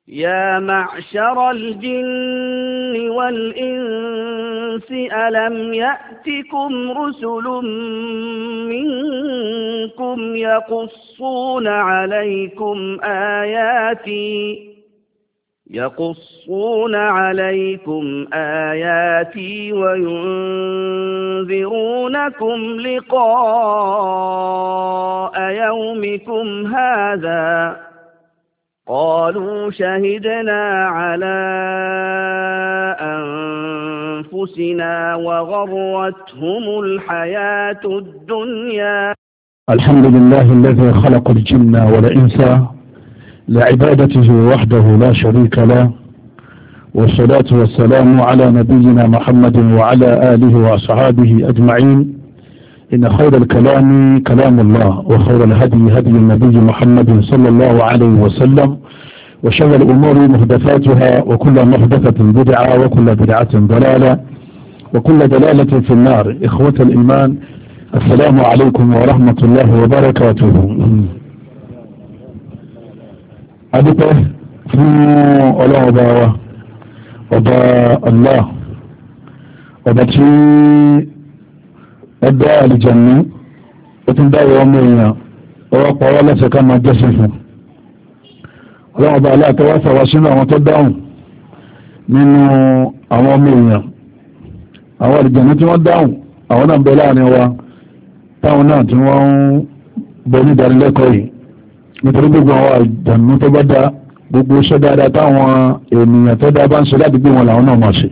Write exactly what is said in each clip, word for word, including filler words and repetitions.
يا معشر الجن والإنس ألم يأتكم رسل منكم يقصون عليكم آياتي يقصون عليكم آياتي وينذرونكم لقاء يومكم هذا قالوا شهدنا على أنفسنا وغرتهم الحياة الدنيا. الحمد لله الذي خلق الجن والإنس لعبادته وحده لا شريك له، والصلاة والسلام على نبينا محمد وعلى آله وأصحابه أجمعين. إن خير الكلام كلام الله، وخير الهدي هدي النبي محمد صلى الله عليه وسلم، وشر الأمور محدثاتها، وكل محدثة بدعة، وكل بدعة ضلالة، وكل ضلالة في النار. إخوة الإيمان، السلام عليكم ورحمة الله وبركاته. adúpẹ́ fún ọlọ́run ọba wa ọba Allah, ọba tí ó dá àlùjànnú ó tún dáwọ́ ọmọ èèyàn ọwọ́ pàwọ́ lẹ́sẹ̀ ká máa jẹ́sìn fún. ọlọ́run ọba Allah tó wá fàwọ́ sínú àwọn tó dáhùn nínú àwọn ọmọ èèyàn. àwọn àlùjànnú tí wọ́n dáhùn àwọn náà ń bẹ láàrin wa, táwọn náà tí wọ́n ń bẹ ní ìdánilẹ́kọ̀ọ́ yìí, nítorí gbogbo àwọn àjànú tó bá dá gbogbo iṣẹ́ dáadáa táwọn ènìyàn tó dá bá ń ṣe ládùúgbò wọn làwọn náà máa ṣe.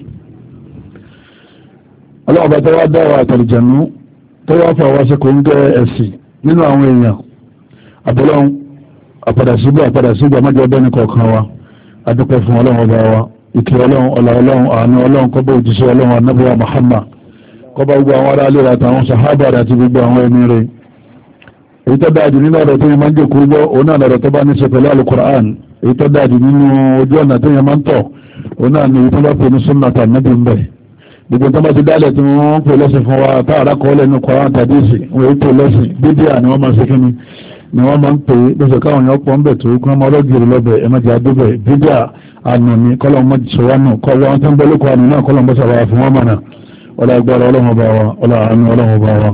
ọlọ́ọ̀bá tó wá dá wa àtàlùjànú tó wá fà wá sí kò ń gẹ́ ẹ̀sìn nínú àwọn èèyàn àbọ̀lọ́hún àpàdásíbò àpàdásíbò àmájọ ọdẹ́ni kọ̀ọ̀kan wa. adúpẹ́ fún ọlọ́run ọba wa, ìkẹ́ ọlọ́run, ọlá ọlọ́run, àánú ọlọ́run kó bá òjíṣẹ́ ọlọ́run anábíwá Muhammad, kó bá gbogbo àwọn aráalé rẹ̀ àtàwọn sàhábà rẹ̀ àti gbogbo àwọn ẹni rẹ̀. èyí tó dáadì nínú ọ̀rọ̀ tó yẹ máa ń jẹ́ kúrú gbọ́ òun náà lọ́rọ̀ tó bá ní ṣe pẹ̀lú alukur'an. èyí tó dáadì nínú ojú ọ̀nà tó yẹ máa ń tọ̀ òun náà ni èyí tó bá pè ní sunnata nabi ń bẹ̀. gbogbo tó bá ti dálẹ̀ tí wọ́n ń pè lẹ́sìn fún wa táàrà kọ́ lẹ́nu Qur'an tàdísì wọ́n èyí tó lẹ́sìn bídíà ni wọ́n máa ṣe kíni ni wọ́n máa ń pè é lọ́sẹ̀ káwọn yẹn pọ̀ ń bẹ̀ tó kí wọ́n máa lọ́gìrì lọ́bẹ̀ ẹ̀ máa jẹ́ àdúbẹ̀ bídíà àná ni kọ́lọ́ mọ́ sọ̀wánù kọ́lọ́ wọn tó ń bọ́ lóko àná náà kọ́lọ́ mọ́ sọ̀rọ̀ fún wọn mọ̀nà ọlá agbára ọlọ́run ọba wa ọlá àánú ọlọ́run ọba wa.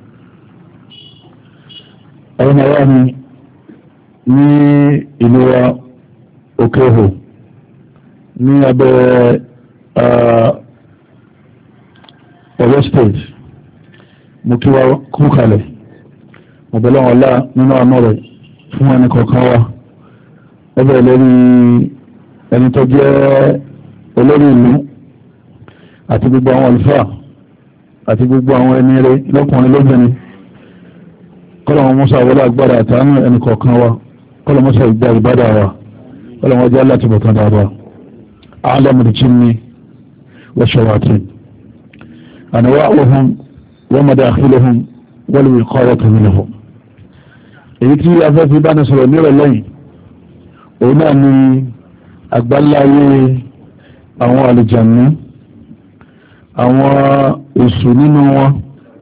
àwọn ọmọ wa ni ní ìlú wa Òkèhò ní abẹ́ Ọ̀yọ́ state, mo kí wa kú kalẹ̀ ọ̀bẹ̀lẹ̀ ọ̀la nínú àmọ́ rẹ̀ fún ẹni kọ̀ọ̀kan wa. ọbẹ̀ lórí ẹni tó jẹ́ olórí ìlú àti gbogbo àwọn àlùfáà àti gbogbo àwọn ẹni rẹ̀ lọ́kùnrin lóbìnrin. kọ́lọ̀mọ́ mọ́sá wọlé agbára àtàánú ẹni kọ̀ọ̀kan wa, kọ́lọ̀mọ́ mọ́sá ìgbà ìbádà wa, kọ́lọ̀mọ́ jẹ́ láti bọ̀kan dáadáa. alamul jinni wa shayatin anwa'uhum wa madakhiluhum wal wiqayatu minhum. èyí tí afẹ́fẹ́ bá ní sọ̀rọ̀ nírọ̀ lẹ́yìn òun náà ni àgbáláyé àwọn àlùjànnú, àwọn èṣù nínú wọn.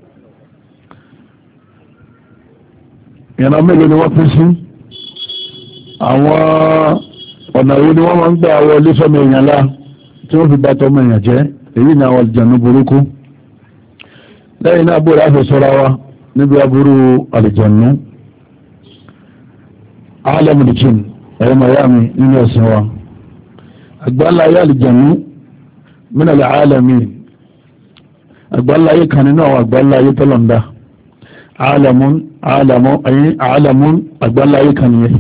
ìyànà mélòó ni wọ́n pín sí, àwọn ọ̀nà ìwé ni wọ́n máa ń gbà wọlé sọ́mọ èèyàn lá tí wọ́n fi bá tọ́mọ èèyàn jẹ́. èyí ni àwọn àlùjànnú burúkú. lẹ́yìn náà bóra á fi sọ́ra wa níbi aburú àlùjànnú. alamul jinn ẹ̀rọ mayami nínú ẹ̀sìn wa, àgbáláyé àlùjànnú min al-alamin, àgbáláyé kan nínú àwọn àgbáláyé tọ́lọ̀ndá. alamun alamun ayin alamun àgbáláyé kan yẹ.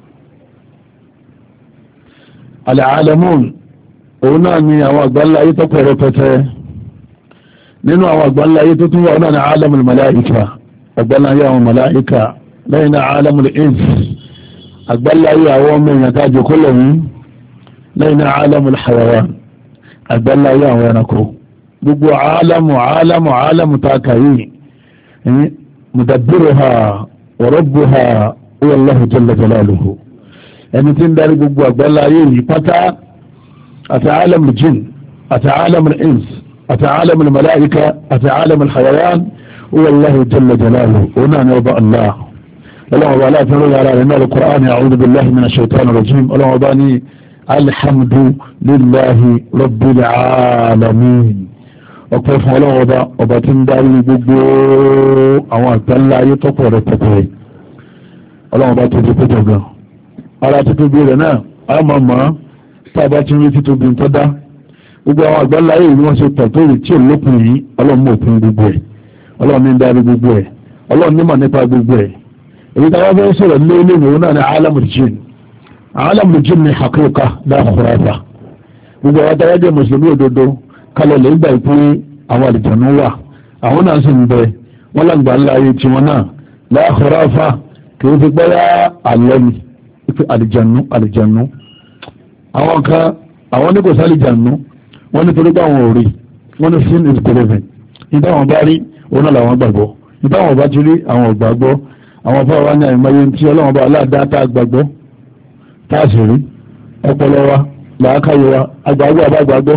al-alamun òun náà ni àwọn àgbáláyé tó pẹ̀rọ pẹ̀tẹ́. nínú àwọn àgbáláyé tó tún wà náà ni alamul malaika, àgbáláyé àwọn malaika. lẹ́yìn náà alamul ins, àgbáláyé àwọn ọmọ èèyàn tá jòkó lẹ́yìn. lẹ́yìn náà alamul hayawan, àgbáláyé àwọn ẹranko. gbogbo alamu alamu alamu tá kàyé mudabbiruha wa rabbuha huwa Allahu jalla jalaluhu. ẹni tí ń darí gbogbo àgbáláyé yìí pátá àti alamul jinn àti alamul ins àti alamul malaika àti alamul hayawan huwa Allahu jalla jalaluhu. òun náà ni ọba Allah. ọlọ́wọ́ bá láti rọ́ yàrá rẹ̀ náà al-Qur'an, a'udhu billahi minash shaitani rajim. ọlọ́wọ́ bá ní alhamdulillahi rabbil alamin ọpẹ́ fún ọlọ́run ọba ọba tí ń darí gbogbo àwọn àgbáńlá ayé tọ́pọ̀ rẹ̀ pẹ̀pẹ̀ ọlọ́run ọba tó ti pẹ́jọ gan ara títóbi rẹ̀ náà a máa mọ̀ tá a bá ti rí títóbi ń tọ́dá gbogbo àwọn àgbáńlá ayé ni wọ́n ṣe pọ̀ tó rí tí ò lópin yìí ọlọ́run mọ̀ òpin gbogbo ẹ̀ ọlọ́run ní ń darí gbogbo ẹ̀ ọlọ́run nímọ̀ nípa gbogbo ẹ̀ èyí tí a wá fẹ́ sọ̀rọ̀ lé lé ìwòrán náà ní alamul jinn alamul jinn ní haqiqa la khurafa gbogbo àwọn adájọ́ mùsùlùmí òdodo kálọ̀ lè gbà pé àwọn àlìjànú wà àwọn náà sì ń bẹ wọ́n lágbà ńlá ayé tiwọn náà la khurafa kì í fi gbọ́yà àlọ́ ni pé àlìjànú àlìjànú àwọn kan àwọn ní kò sí àlìjànú wọ́n ní torí pé àwọn ò rí wọ́n ní sin is believing nígbà wọn bá rí òun náà làwọn gbàgbọ́ nígbà wọn bá ti rí àwọn ò gbàgbọ́ àwọn fún àwọn ní àìmọye tí ọlọ́run bá aláàdá tá a gbàgbọ́ tá a sì rí ọpọlọ wa làákàyè wa àgbàgbọ́ àbágbàgbọ́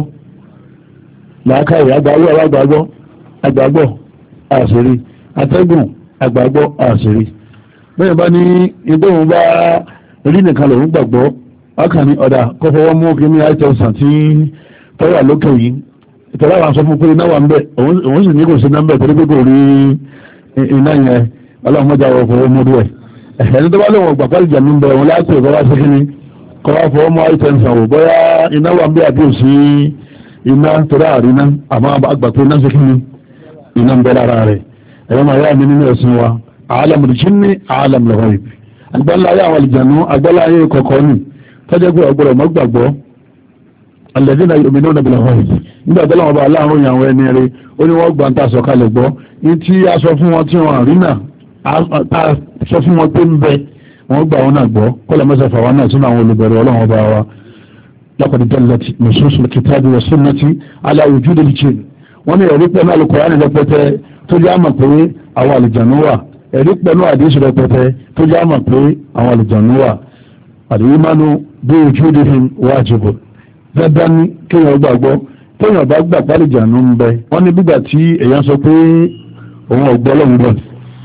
làákàyè àgbàgbọ́ àbágbàgbọ́ àgbàgbọ́ àṣírí atẹ́gùn àgbàgbọ́ àṣírí bẹ́ẹ̀ bá ní ìdóhùn bá rí nìkan lòun gbàgbọ́ ọkàn ní ọ̀dà kó fọwọ́ mú kí ní àìtẹ̀sán tí tọ́wà lókè yìí ìtọ́lá wa sọ fún pé iná wà ń bẹ̀ òun sì ní kò sí iná ń bẹ̀ torí pé kò rí iná yẹn ọlọ́run mọ́jà wọ fọwọ́ mú dúẹ̀ ẹ̀ẹ́ni tó bá lè wọ̀n gbàgbọ́ ìjà mi ń bẹ̀ wọn láti ẹ̀kọ́ wá sí kíní kọ́ wá fọwọ́ mú àìtẹ̀sán wò bóyá iná wà ń bẹ̀ àbí òsì iná torí àríná àmọ́ àgbà pé iná sí kíní iná ń bẹ lára rẹ̀ ẹ̀yọ́ máa yá mi nínú ẹ̀sìn wa alamul jinni alamul ghaib agbáláyé àwọn àlìjànú agbáláyé kọ̀ọ̀kan ní tọ́jọ́ pé ọgbọ̀rọ̀ mọ́ gbàgbọ́ alladhina yu'minuna bil ghaib nígbà tó lọ́wọ́ bá aláàrùn ìyàwó ẹni rẹ̀ ó ní wọ́n gbà ń ta sọ̀kalẹ̀ gbọ́ ní tí a sọ fún wọn tí wọ́n rí náà a sọ fún wọn pé ń bẹ wọ́n gbà wọn náà gbọ́ kọ́lẹ̀ mẹ́sàfà wọn náà sínú àwọn olùbẹ̀rẹ̀ ọlọ́wọ́ bá wa laqad dallat nususul kitabi wa sunnati ala wujudil jinn wọ́n ní ẹ̀rí pẹ̀lú Al-Qur'ani rẹpẹtẹ tó jẹ́ àmà pé àwọn àlìjànú wà ẹ̀rí pẹ̀lú àdísù rẹpẹtẹ tó jẹ́ àmà pé àwọn àlìjànú wà al-imanu bi wujudihim wajibun dandan ní kéèyàn gbàgbọ́ kéèyàn bá gbà pálíjànú ń bẹ wọ́n ní gbígbà tí èèyàn sọ pé òun ọ̀gbọ́ lọ́hùn bọ̀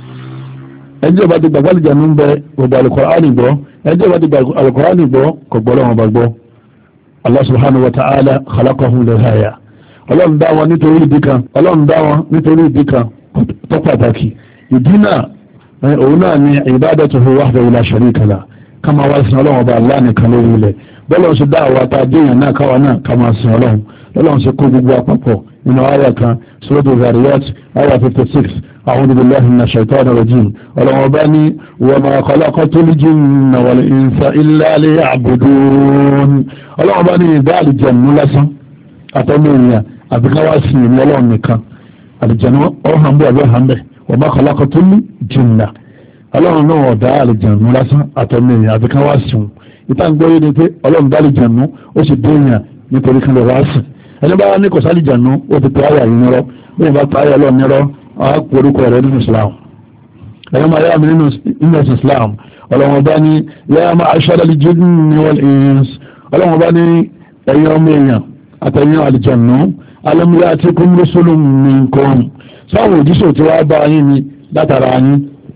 ẹjọ́ bá ti gbà pálíjànú ń bẹ gbogbo Al-Qur'ani gbọ́ ẹjọ́ bá ti gbà Al-Qur'ani gbọ́ kò gbọ́ lọ́wọ́ bá gbọ́ Allah subhanahu wa ta'ala khalaqahum lil-haya ọlọ́run dá wọn nítorí ìdí kan ọlọ́run dá wọn nítorí ìdí kan tó pàtàkì ìdí náà òun náà ni ibadatuhu wahdahu la sharika lah ká máa wá sin ọlọ́run ọba Allah nìkan lórí ilẹ̀ bọ́lọ́run ṣe dá àwọn àtàdéyàn náà káwa náà ká máa sin ọlọ́run lọ́lọ́run ṣe kó gbogbo àpapọ̀ nínú àyà kan suratul Zariyat àyà fifty six a'udhu billahi minash shaitanir rajim ọlọ́run ọba ní wa ma khalaqtul jinna wal insa illa liya'budun ọlọ́run ọba ní ìdá àlùjànnú lásán àtọ́lé èèyàn àbí ká wá sí ìrìn ọlọ́run nìkan àlùjànnú ọ̀hán bẹ́ẹ̀ bẹ́ẹ̀ hàn bẹ́ẹ̀ wa ma khalaqtul jinna ọlọ́run náà ọ̀dá àlùjànnú lásán àtọ́lé èèyàn àbí ká wá sí òun ìta ń gbọ́ yé ni pé ọlọ́run dá àlùjànnú ó sì dé èèyàn nítorí kan lè wá sí ẹni bá ní kò sí àlùjànnú ó ti pè áyà yìí nírọ́ bẹ́ẹ̀ bá pè áyà ọlọ́run nírọ́ á pè orúkọ rẹ̀ nínú Islam ẹ̀yọ́ máa yá mi nínú Islam ọlọ́run bá ní yá ma'ashara al-jinni wal-ins ọlọ́run bá ní ẹ̀yin ọmọ èèyàn àtẹ̀yìn àlìjànú alam ya'tikum rusulun minkum sáwọn òjíṣẹ́ tí wá bá yín ni látara yín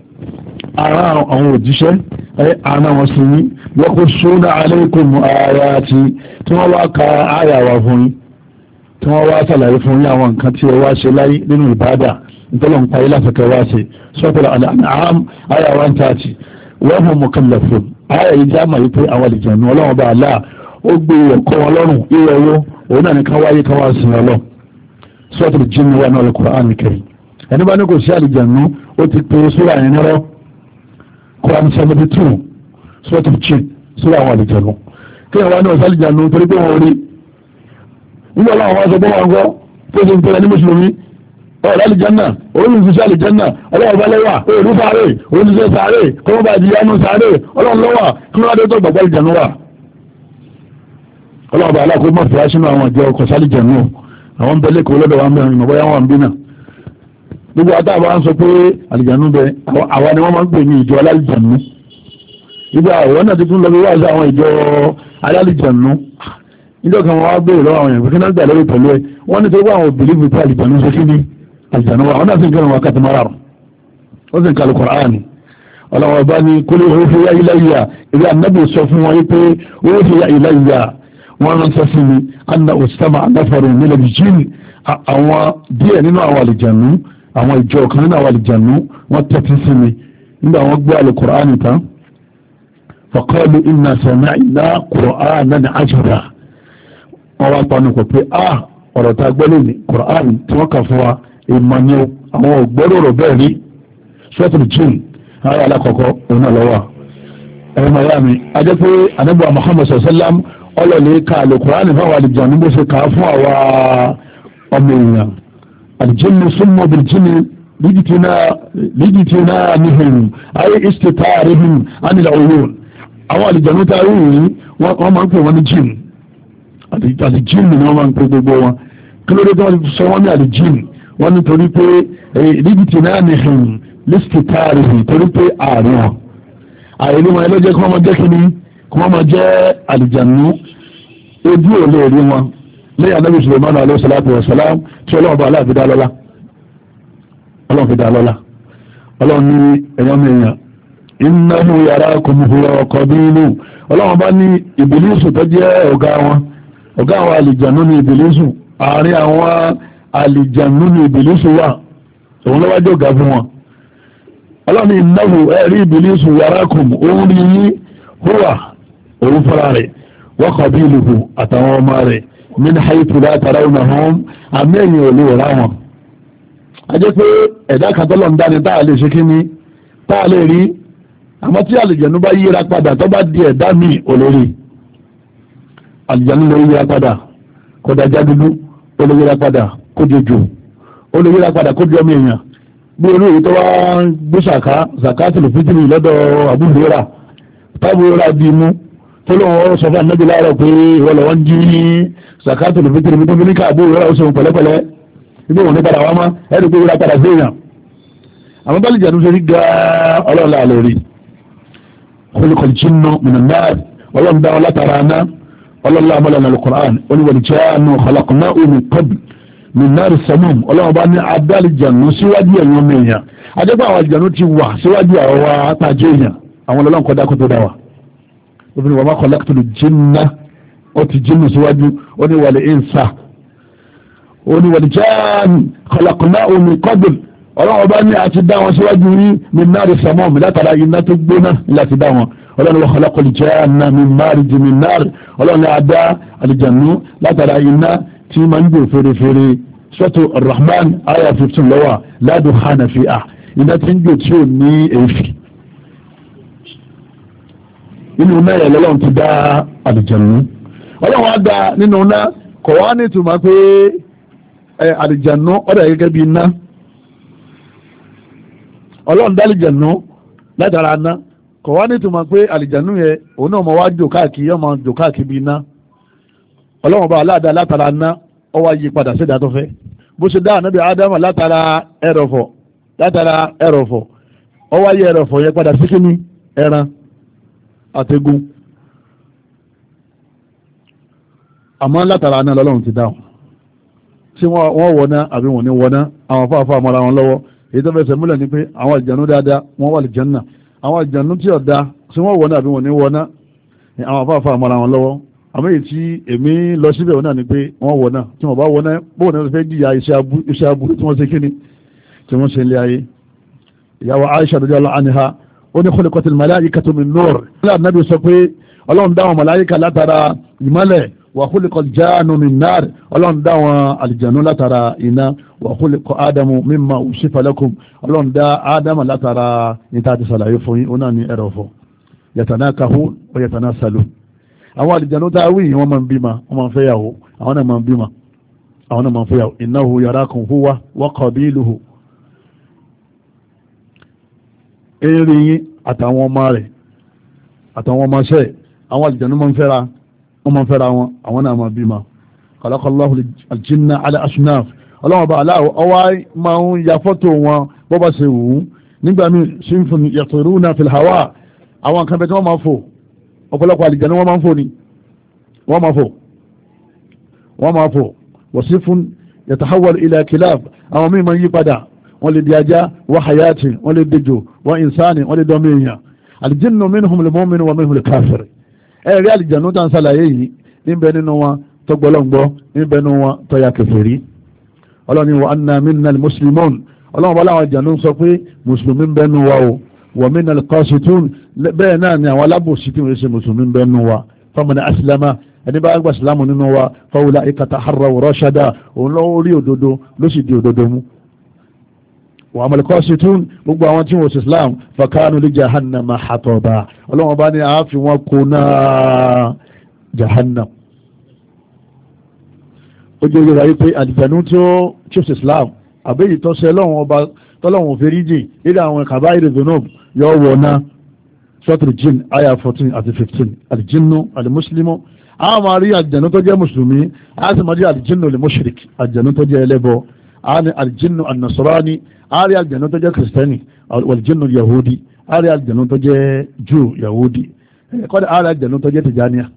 ara àwọn òjíṣẹ́ àna wọn sí yín yaqussuna alaykum ayati tí wọ́n wá ka àyà wa fún yín tí wọ́n wá sàlàyé fún yín àwọn nǹkan tí ẹ wá ṣe láyé nínú ìbádà nítorí ń parí láti kẹwàá ṣe Suratul An'am àyà one thirty wa hum mukallafun àyà yìí já mà yí pé àwọn àlìjànú ọlọ́run bá aláà ó gbé ọkọ̀ wọn lọ́rùn ìwẹ̀ owó òun náà ní ká wáyé ká wá sí ọlọ́ Suratul Jinn wà náà Al-Qur'an Al-Karim ẹni bá ní kò sí àlìjànú ó ti pè sóra yẹn nírọ́ Quran seventy two Suratul Jinn sóra àwọn àlìjànú kí wọ́n wá ní ọ̀sán àlìjànú torí pé wọ́n rí nígbà láwọn wá sọ pé wọ́n gbọ́ tó ti ń pẹ̀lẹ́ ní mùsùlùmí ọ̀rọ̀ àlìjánà olùsíṣẹ́ àlìjánà ọlọ́wọ́ bá lẹ́wà òòrùn sáré olùsíṣẹ́ sáré kọ́mọ́ bá di yánú sáré ọlọ́run lọ́wà kí wọ́n adé tó gbàgbọ́ àlìjànú wà ọlọ́wọ́ bá aláàkó mọ̀ fìyà sínú àwọn ìjọ ọkọ̀ sálìjànú àwọn bẹ́lẹ̀ kò lọ́dọ̀ wọn bẹ̀rẹ̀ ìmọ̀ bóyá wọn bí náà gbogbo àtàwọn sọ pé àlìjànú bẹ àwa ni wọ́n máa ń pè ní ìjọ alálìjànú ìgbà àwọn náà ti tún lọ bí wá sí àwọn ìjọ alálìjànú ìjọ kan wọn wá béèrè lọ́wọ́ àwọn èèyàn pé kí náà gbà lórí pẹ̀lú ẹ wọ́n ní tó wá àwọn òbílí fi pé àlìjànú ṣe kí ni àlìjànú wa àwọn náà sì ń kẹrin wákàtí mara ó sì ń kalu Kùránì ọlọ́wọ́ bá ní kólé uhiya ilayya ìwé ànábì sọ fún wọn pé uhiya ilayya wọ́n ránṣẹ́ sí mi anna ustama nafarun min al-jinn àwọn díẹ̀ nínú àwọn àlìjànú àwọn ìjọ kan nínú àwọn àlìjànú wọ́n tẹ́tí sí mi nígbà wọ́n gbé al-Qur'an tán faqalu inna sami'na qur'anan ajaba wọ́n wá panu kò pé ah ọ̀rọ̀ tá a gbọ́ lónìí Qur'an tí wọ́n kà fún wa ìmọ̀ ni àwọn ògbọ́rọ̀ bẹ́ẹ̀ rí suratul jinn ayé alákọ̀ọ́kọ́ òun náà lọ́wọ́ ẹ̀rọ mayami ajẹ́ pé anábọ̀ Muhammad sallam ọlọ́lẹ̀ ka al-Qur'an fáwọn àlìjànú bó ṣe kà á fún àwa ọmọ èèyàn al-jinnu summu bil-jinni lijitina nihim ayé istitarihim anil uyun àwọn àlìjànú tá a rí yìí wọ́n máa ń pè wọ́n ní jinn àlìjìn ni wọ́n máa ń pè gbogbo wọn kí ló dé tí wọ́n sọ wọ́n ní àlìjìn wọ́n nítorí pé lijitina nihim listitarihim torí pé ààrin wọn àìrí wọn ẹlẹ́jẹ́ kí wọ́n máa jẹ́ kí ni kí wọ́n máa jẹ́ àlìjànú ojú ò lè rí wọn lẹ́yìn anábì Sulaiman alayhi salatu wa salam tí ọlọ́run bá aláàfin dá lọ́lá ọlọ́run fi dá lọ́lá ọlọ́run ní ẹ̀yọ́ mẹ́yàn innahu yarakum huwa wa qabiluhu ọlọ́run bá ní ìbílísù tó jẹ́ ọ̀gá wọn ọ̀gá àwọn àlìjànú ní ìbílísù àárín àwọn àlìjànú ní ìbílísù wà òun lọ́wọ́dé ọ̀gá fún wọn ọlọ́run ní innahu ẹ̀rí ìbílísù yarakum òun rí yí huwa òun fara rẹ̀ wa qabiluhu àtàwọn ọmọ rẹ̀ min haythu la tarawnahum àmẹ́yìn ò lè rà wọn. a jẹ́ pé ẹ̀dá kan tọ́lọ̀ ń dání táà lè ṣe kí ni táà lè rí àmọ́ tí àlìjànú bá yíra padà tó bá di ẹ̀dá mi olórí àlìjànú lè yíra padà kó dájá dúdú ó lè yíra padà kó jòjò ó lè yíra padà kó jọ ọmọ èèyàn bí olú èyí tó wá gbé ṣàká zakatul fitri lọ́dọ̀ àbúrò tábùrò rà bí mú tó lóun sọ fún ànábì láàárọ̀ pé ìwọlọ̀ wọn jí zakatul fitri mi tó fi ní ká àbúrò rà ó sọ pẹ̀lẹ́pẹ̀lẹ́ ibi òun ní padà wá má ẹ̀rí pé yíra padà sí èèyàn àwọn bá àlìjànú ṣe rí gáà ọlọ́ọ̀lá lórí khuliqal jinnu minan nar ọlọ́run dá wọn látara aná ọlọ́run láàmú lọ́nà al-Qur'an wal janna khalaqnahu min qabl min nari samum ọlọ́run bá ní adá àlìjànú síwájú ẹ̀yìn ọmọ èèyàn adẹ́gbà àwọn àlìjànú ti wà síwájú àwọn àtàjẹ́ èèyàn àwọn ọlọ́run kọ́ dákó tó dá wa obìnrin wa ma khalaqtul jinna ó ti jinnu síwájú ó ní wal insa ó ní wal janna khalaqnahu min qabl ọlọ́run bá ní àti dá wọn síwájú rí min nari samum látara iná tó gbóná láti dá wọn ọlọ́run wa khalaqal janna min marijin min nar ọlọ́run ní adá àlìjànú látara iná tí ma ń gbò fèrèfèrè sọ́tò Ar-Rahman aya fifteen lọ́wọ́ la dukhana fiha iná tí ń gbò tí ò ní èéfì inú náà yẹ lọ́lọ́run ti dá àlìjànú ọlọ́run á dá nínú náà kọ̀ wá ní ìtumọ̀ pé àlìjànú ọ̀dà gẹ́gẹ́ bí iná ọlọ́run dá àlìjànú látara iná kọ̀ wá ní ìtumọ̀ pé àlìjànú yẹ òun náà mọ̀ wá jò káàkiri yọ mọ̀ jò káàkiri bí iná ọlọ́run bá aláàdá látara iná ó wá yí padà sí ìdátọ́fẹ́ bó ṣe dá ànábì ádámà látara ẹrọ̀fọ̀ látara ẹrọ̀fọ̀ ó wá yí ẹrọ̀fọ̀ yẹ padà sí kíní ẹran àtẹ̀gùn àmọ́ látara iná lọ́lọ́run ti dáhùn tí wọ́n wọná àbí wọ́n ní wọná àwọn afáfá mọ́ra wọn lọ́wọ́ èyí tó fẹsẹ̀ múlẹ̀ ni pé àwọn àlìjànú dáadáa wọ́n wà àlìjànnà àwọn àlìjànú tí ọ̀dá tí wọ́n wọná àbí wọ́n ní wọná àwọn afáfá mọ́ra wọn lọ́wọ́ àmọ́ èyí tí èmi lọ síbẹ̀ náà ni pé wọ́n wọná tí wọ́n bá wọná bóun náà fẹ́ jìyà iṣẹ́ aburú tí wọ́n ṣe kíni tí wọ́n ṣe ilé ayé ìyàwó Aisha radiyallahu anha ó ní khuliqatil malaikatu min nur nílẹ̀ Ànábì sọ pé ọlọ́run dá wọn màláíkà látara ìmọ́lẹ̀ wa khuliqal jannu min nar ọlọ́run dá wọn àlìjànú látara iná wa khuliqa ádámù mimma usifa lakum ọlọ́run dá ádámù látara níta àti sàlàyé fún yín ó náà ní ẹ̀rọ̀fọ̀ yatanakahu wa yatanasalu àwọn àlìjànú tá a wí wọ́n máa ń bímọ wọ́n máa ń fẹ́yàwó àwọn náà máa ń bímọ àwọn náà máa ń fẹ́yàwó innahu yarakum huwa wa qabiluhu eré yín àtàwọn ọmọ rẹ̀ àtàwọn ọmọ ṣẹ́ àwọn àlìjànú máa ń fẹ́ra wọ́n máa ń fẹ́ra wọn àwọn náà máa bímọ khalaqallahu al-jinna ala asnaf ọlọ́wọ́n bá aláwọ̀ ọwá máa ń ya fọ́tò wọn bọ́ bá ṣe wù ú nígbà míì sinfun yatiruna fil hawa àwọn kan bẹ tí wọ́n máa fò ọ̀pọ̀lọpọ̀ àlìjànú wọ́n máa ń fò ní wọ́n máa fò wọ́n máa fò wasifun yatahawwal ila kilab àwọn míì máa ń yí padà wọ́n lè di ajá wa hayati wọ́n lè dejò wa insani wọ́n lè dọ́mọ èèyàn al-jinnu minhum al-mu'min wa minhum al-kafir ẹ̀rí àlìjànú tá ń sàlàyé yìí níbẹ̀ nínú wọn tó gbọ́lọ́ngbọ́ níbẹ̀ nínú wọn tó ya kèfèrí ọlọ́ni wa anna minna al-muslimun ọlọ́run bá láwọn àlìjànú sọ pé mùsùlùmí ń bẹ́nu wa o wa minna al-qasitun bẹ́ẹ̀ náà ni àwọn alábòsí tí wọ́n ṣe mùsùlùmí ń bẹ́nu wa faman aslama ẹni bá gbà sílámù nínú wa fa ulaika taharraw rashada òun lọ́wọ́ rí òdodo ló sì di òdodo mú wa amal qasitun gbogbo àwọn tí wọ́n sì islam fakanu li jahannama hataba ọlọ́run bá ní àáfi wọn kó náà jahannam ó jẹ́ ìrọ̀ ayé pé àdìjànú tí ó tí ó sì islam àbẹ́yì tó ṣe lọ́wọ́n ọba tọ́lọ́wọ́n òfèríjì nílẹ̀ àwọn kàbá ìrìnzónà yọ wọ̀ náà sọ́tùrù jìn àyà fourteen àti fifteen àdìjínú àdìmúsílímù àwọn máa rí àdìjànú tó jẹ́ mùsùlùmí a sì máa rí àdìjínú lè mushrik àdìjànú tó jẹ́ ẹlẹ́bọ a ní àdìjínú ànàsọ́rání a rí àdìjànú tó jẹ́ kìrìsìtẹ́nì àdìjínú yahudi a rí àdìjànú tó jẹ́ jù yahudi kọ́dà a rí àdìjànú tó jẹ́ tìjáníà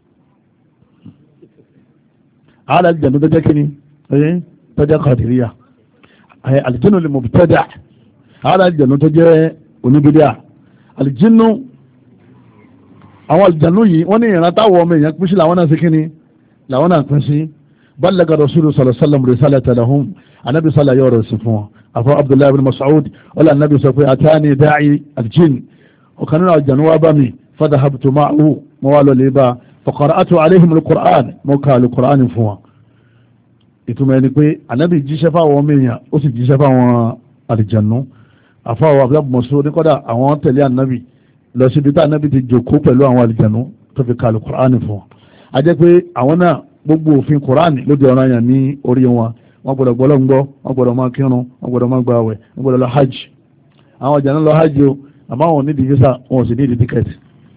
a rí àdìjànú tó jẹ́ kíní tó jẹ́ kàdìríyà àdìjínú lè mubtada a rí àdìjànú tó jẹ́ oníbídíà àdìjínú àwọn àlìjànú yìí wọ́n ní ìran táwọn ọmọ èèyàn pín sí làwọn náà sí kíni làwọn náà pín sí ballaga rasulu sallallahu alaihi wasallam risalata lahum anabi sallá yọ ọ̀rọ̀ sí fún wọn afọ abdullahi ibn mas'ud ọlá anabi sọ pé atani da'i aljin ọ̀kan nínú àlìjànú wa bá mi fadahabtu ma'ahu mo wá lọ lè bá fa qara'atu alaihim alquran mo ka alquran fún wọn ìtumọ̀ ẹni pé anabi jíṣẹ́ fáwọn ọmọ èèyàn ó sì jíṣẹ́ fáwọn àlìjànú afọ abdullahi mas'ud ní kọ́dà àwọn tẹ̀lé anabi lọ síbi tá anábì ti jòkó pẹ̀lú àwọn àlìjànú tó fi kàlù kùránì fún wọn a jẹ́ pé àwọn náà gbogbo òfin kùránì ló di ọ̀ràn yàn ní orí wọn wọ́n gbọ́dọ̀ gbọ́lọ́ ń gbọ́ wọ́n gbọ́dọ̀ máa kírun wọ́n gbọ́dọ̀ máa gbààwẹ̀ wọ́n gbọ́dọ̀ lọ hajj àwọn àlìjànú lọ hajj o àmọ́ àwọn onídìí visa wọn ò sì nídìí tíkẹ́ẹ̀tì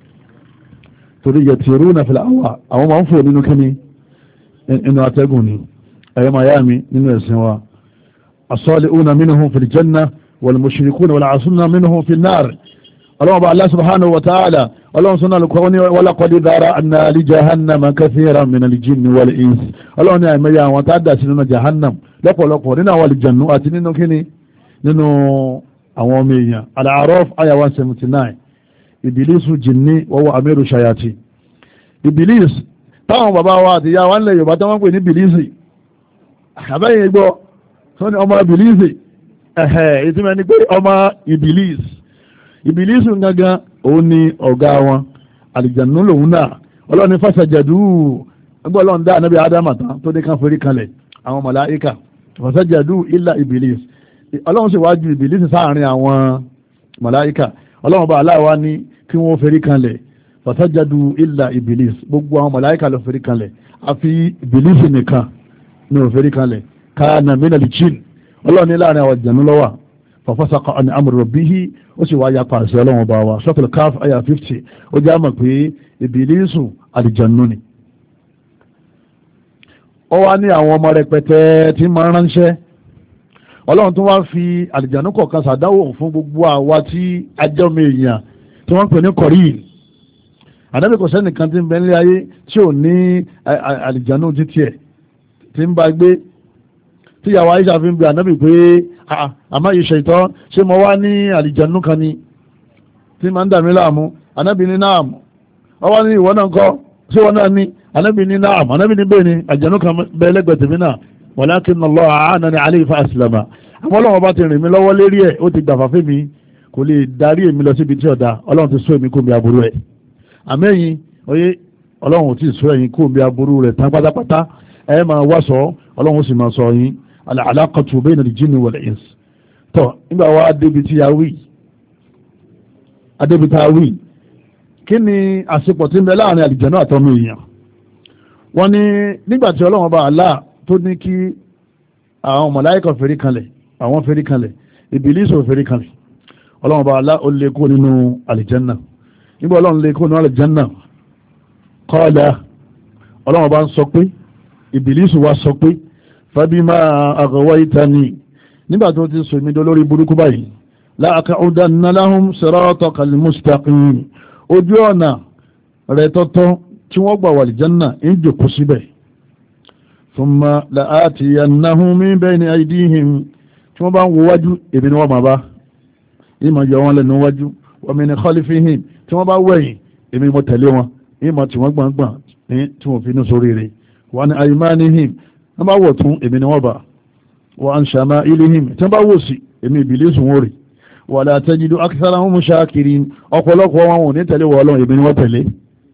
torí yatiruna fil hawa àwọn máa ń fò nínú kíní inú atẹ́gùn ni ẹ̀yẹ́ miami nínú ẹ̀sìn wa as-salihuna minhum fil janna wal mushrikuna wal 'asuna minhum fin nar ọlọ́run bá Allah subhanahu wa ta'ala ọlọ́run sọ́nà lùkọ́ ní walaqad dhara'na li jahannama kathiran min al-jinni wal ins ọlọ́run ní àìmọye àwọn tá a dà sí nínú jahannam lọ́pọ̀lọpọ̀ nínú àwọn àlìjànú àti nínú kíní nínú àwọn ọmọ èèyàn al-A'raf aya one seventy nine ìbílísù jìnní wa huwa amiru shayati ìbílís táwọn bàbá wa àti ìyá wa ń lẹ Yorùbá tí wọ́n pè ní bìlísì àbẹ́yìn gbọ́ tó ní ọmọ bìlísì ẹ̀hẹ̀ ìtumọ̀ ni pé ọmọ ìbílís ìbílísù gangan òun ni ọ̀gá wọn àlìjànú lòun náà ọlọ́ni fásajàdú ẹgbẹ́ ọlọ́run dá anábì ádámà tán tó dé kan forí kanlẹ̀ àwọn màláíkà fásajàdú ìlà ìbílís ọlọ́run sì wájú ìbílísì sáàrin àwọn màláíkà ọlọ́run bá aláwa ní kí wọ́n forí kanlẹ̀ fásajàdú ìlà ìbílís gbogbo àwọn màláíkà lọ forí kanlẹ̀ àfi ìbílísì nìkan ní ò forí kanlẹ̀ káànà mínàlì chin ọlọ́run ní láàrin àwọn àlìjànú ló wà fàfásakọ àni amru rabbihi ó sì wá yapa àṣẹ ọlọ́run bá wa suratul Kahf àyà fifty ó já mọ̀ pé ìbílísù àlìjànú ni ó wá ní àwọn ọmọ rẹpẹtẹ tí máa ránṣẹ́ ọlọ́run tó wá fi àlìjànú kọ̀ọ̀kan sàdáwò fún gbogbo àwa tí ajọ́mọ èèyàn tí wọ́n ń pè ní kọ̀rí àdábì kò sẹ́nìkan tí ń bẹ nílé ayé tí ò ní àlìjànú títí ẹ̀ tí ń bá gbé tí ìyàwó Aisha fi ń bẹ ànábì pé àmọ́ ìṣe ìtọ́ ṣé mo wá ní àlìjànú kan ni tí máa ń dà mí láàmú ànábì ní náà wọ́n wá ní ìwọ náà kọ́ ṣé wọ́n náà ní ànábì ní náà ànábì ní bẹ́ẹ̀ ni àlìjànú kan bẹ́ẹ̀ lẹ́gbẹ̀ẹ́ tèmi náà walakinna Allah a'anani alayhi fa aslama àmọ́ ọlọ́run bá ti rìn mí lọ́wọ́ lérí ẹ̀ ó ti gbàfà fún mi kò lè darí èmi lọ síbi tí ọ̀dà ọlọ́run ti sọ èmi kó mi aburú ẹ̀ àmẹ́yìn oyé ọlọ́run ti sọ ẹ̀yìn kó mi aburú rẹ̀ tán pátápátá ẹ máa wá sọ ọlọ́run sì máa sọ yín al-alaqatu bayna al-jinni wal-ins tọ́ nígbà wá débi tí a wí adébi tá a wí kí ni àsìpọ̀ tí ń bẹ láàrin àlìjànú àtọmọ èèyàn wọ́n ní nígbà tí ọlọ́run bá Allah tó ní kí àwọn màláíkà fèrí kanlẹ̀ àwọn fèrí kanlẹ̀ ìbílísù fèrí kanlẹ̀ ọlọ́run bá Allah ó lè kó nínú àlìjánà nígbà ọlọ́run lè kó nínú àlìjánà qala ọlọ́run bá ń sọ pé ìbílísù wá sọ pé fabima aghwaytani nígbà tó ti sọ ìmìdó lórí burúkú báyìí la aq'udanna lahum siratakal mustaqim ojú ọ̀nà rẹ̀ tọ́tọ́ tí wọ́n gbà wà àlìjánà ń jòkó síbẹ̀ thumma la'atiyannahum min bayni aydihim tí wọ́n bá ń wo wájú èmi ni wọ́n máa bá ìmọ̀ yọ wọn lẹ́nu wájú wa min khalfihim tí wọ́n bá wẹ̀yìn èmi mo tẹ̀lé wọn ìmọ̀ tí wọ́n gbọ̀ngbọ̀n ní tí wọ́n fi ní sórí rẹ̀ wa an aymanihim wọ́n bá wọ̀ tún èmi ni wọ́n bá wa an shama'ilihim tí wọ́n bá wò sí èmi Ìbílísù wọn rè wala tajidu aktharahum shakirin ọ̀pọ̀lọpọ̀ wọn ò ní tẹ̀lé wọ Ọlọ́run èmi ni wọ́n tẹ̀lé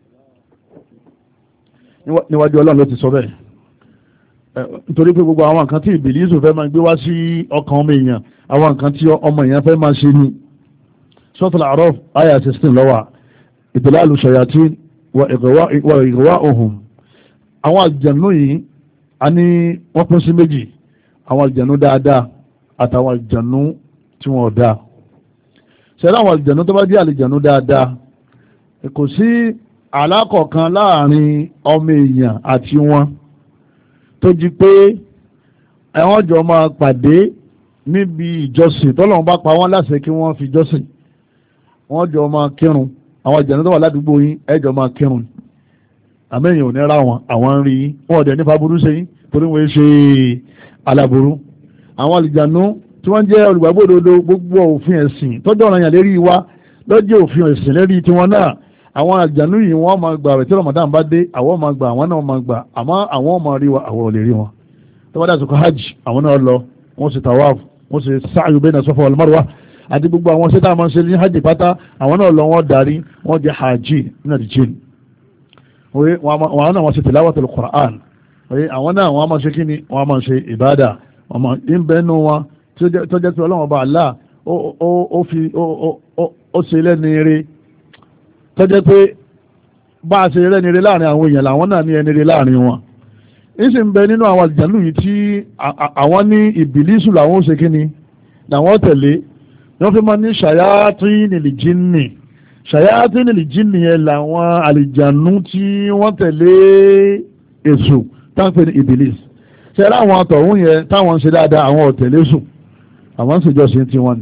níwájú Ọlọ́run ló ti sọ bẹ́ẹ̀ nítorí pé gbogbo àwọn nǹkan tí Ìbílísù fẹ́ máa gbé wá sí ọkàn ọmọ èèyàn àwọn nǹkan tí ọmọ èèyàn fẹ́ máa ṣe ni Suratul A'raf àyà sixteen lọ́wọ́ idlalu shayatin wa ighwa'uhum àwọn àjẹ̀nú yìí a ní wọ́n pín sí méjì àwọn àjẹ̀nú dáadáa àtàwọn àjẹ̀nú tí wọ́n dáa ṣẹlẹ̀ àwọn àjẹ̀nú tó bá jẹ́ àlejànú dáadáa kò sí alákọ̀ọ́kan láàrin ọmọ èèyàn àti wọn tó jí pé ẹ̀wọ̀n jọ máa pàdé níbi ìjọsìn tọ́lọ́run bá pa wọ́n láṣẹ kí wọ́n fi jọ́sìn wọ́n jọ máa kírun àwọn àjẹ̀nú tó wà ládùúgbò yín ẹ̀jọ̀ máa kírun àmẹ́yìn ò ní ra wọn àwọn ń rí yín wọ́n ọ̀dẹ̀ nípa burú ṣe yín torí wọ́n ṣe aláburú àwọn àlejànú tí wọ́n jẹ́ olùgbàgbọ́ òdodo gbogbo òfin ẹ̀sìn tọ́jú ọ̀ràn yàn lérí wa lọ́jọ́ òfin ẹ̀sìn lérí tiwọn náà àwọn àjànú yìí wọ́n máa gbà rẹ̀ tí Ramadan bá dé àwọn máa gbà àwọn náà máa gbà àmọ́ àwọn máa rí wa àwọn ò lè rí wọn tó bá dà sọ́kọ́ hajj àwọn náà lọ wọ́n sì tawaf wọ́n sì sa'yu bayna Safa wal Marwa àti gbogbo àwọn sẹ́tà máa ń ṣe ní hajj pátá àwọn náà lọ wọ́n darí wọ́n jẹ́ hajj nínú àdìjìn wọn náà wọ́n ṣe tilawatul Qur'an àwọn náà wọ́n máa ṣe kíni wọ́n máa ṣe ìbádà wọ́n máa ń bẹ́nu wọn tó jẹ́ pé Ọlọ́run ọba Allah ó fi ó ṣe lẹ́ni eré tó jẹ́ pé bá a ṣe lẹ́ni eré láàrin àwọn èèyàn làwọn náà ní ẹni eré láàrin wọn ìsì ń bẹ nínú àwọn àjànú yìí tí àwọn ní Ìbílísù làwọn ó ṣe kíni làwọn tẹ̀lé wọ́n fi máa ní ṣayatinil jinni ṣayatinil jinni yẹn làwọn àlìjànú tí wọ́n tẹ̀lé èṣù táǹpẹ̀ ní Ìbílísù ṣe láwọn àtọ̀hún yẹn táwọn ń ṣe dáadáa àwọn ọ̀tẹ̀lé sùn àwọn ń ṣèjọsìn tí wọ́n ní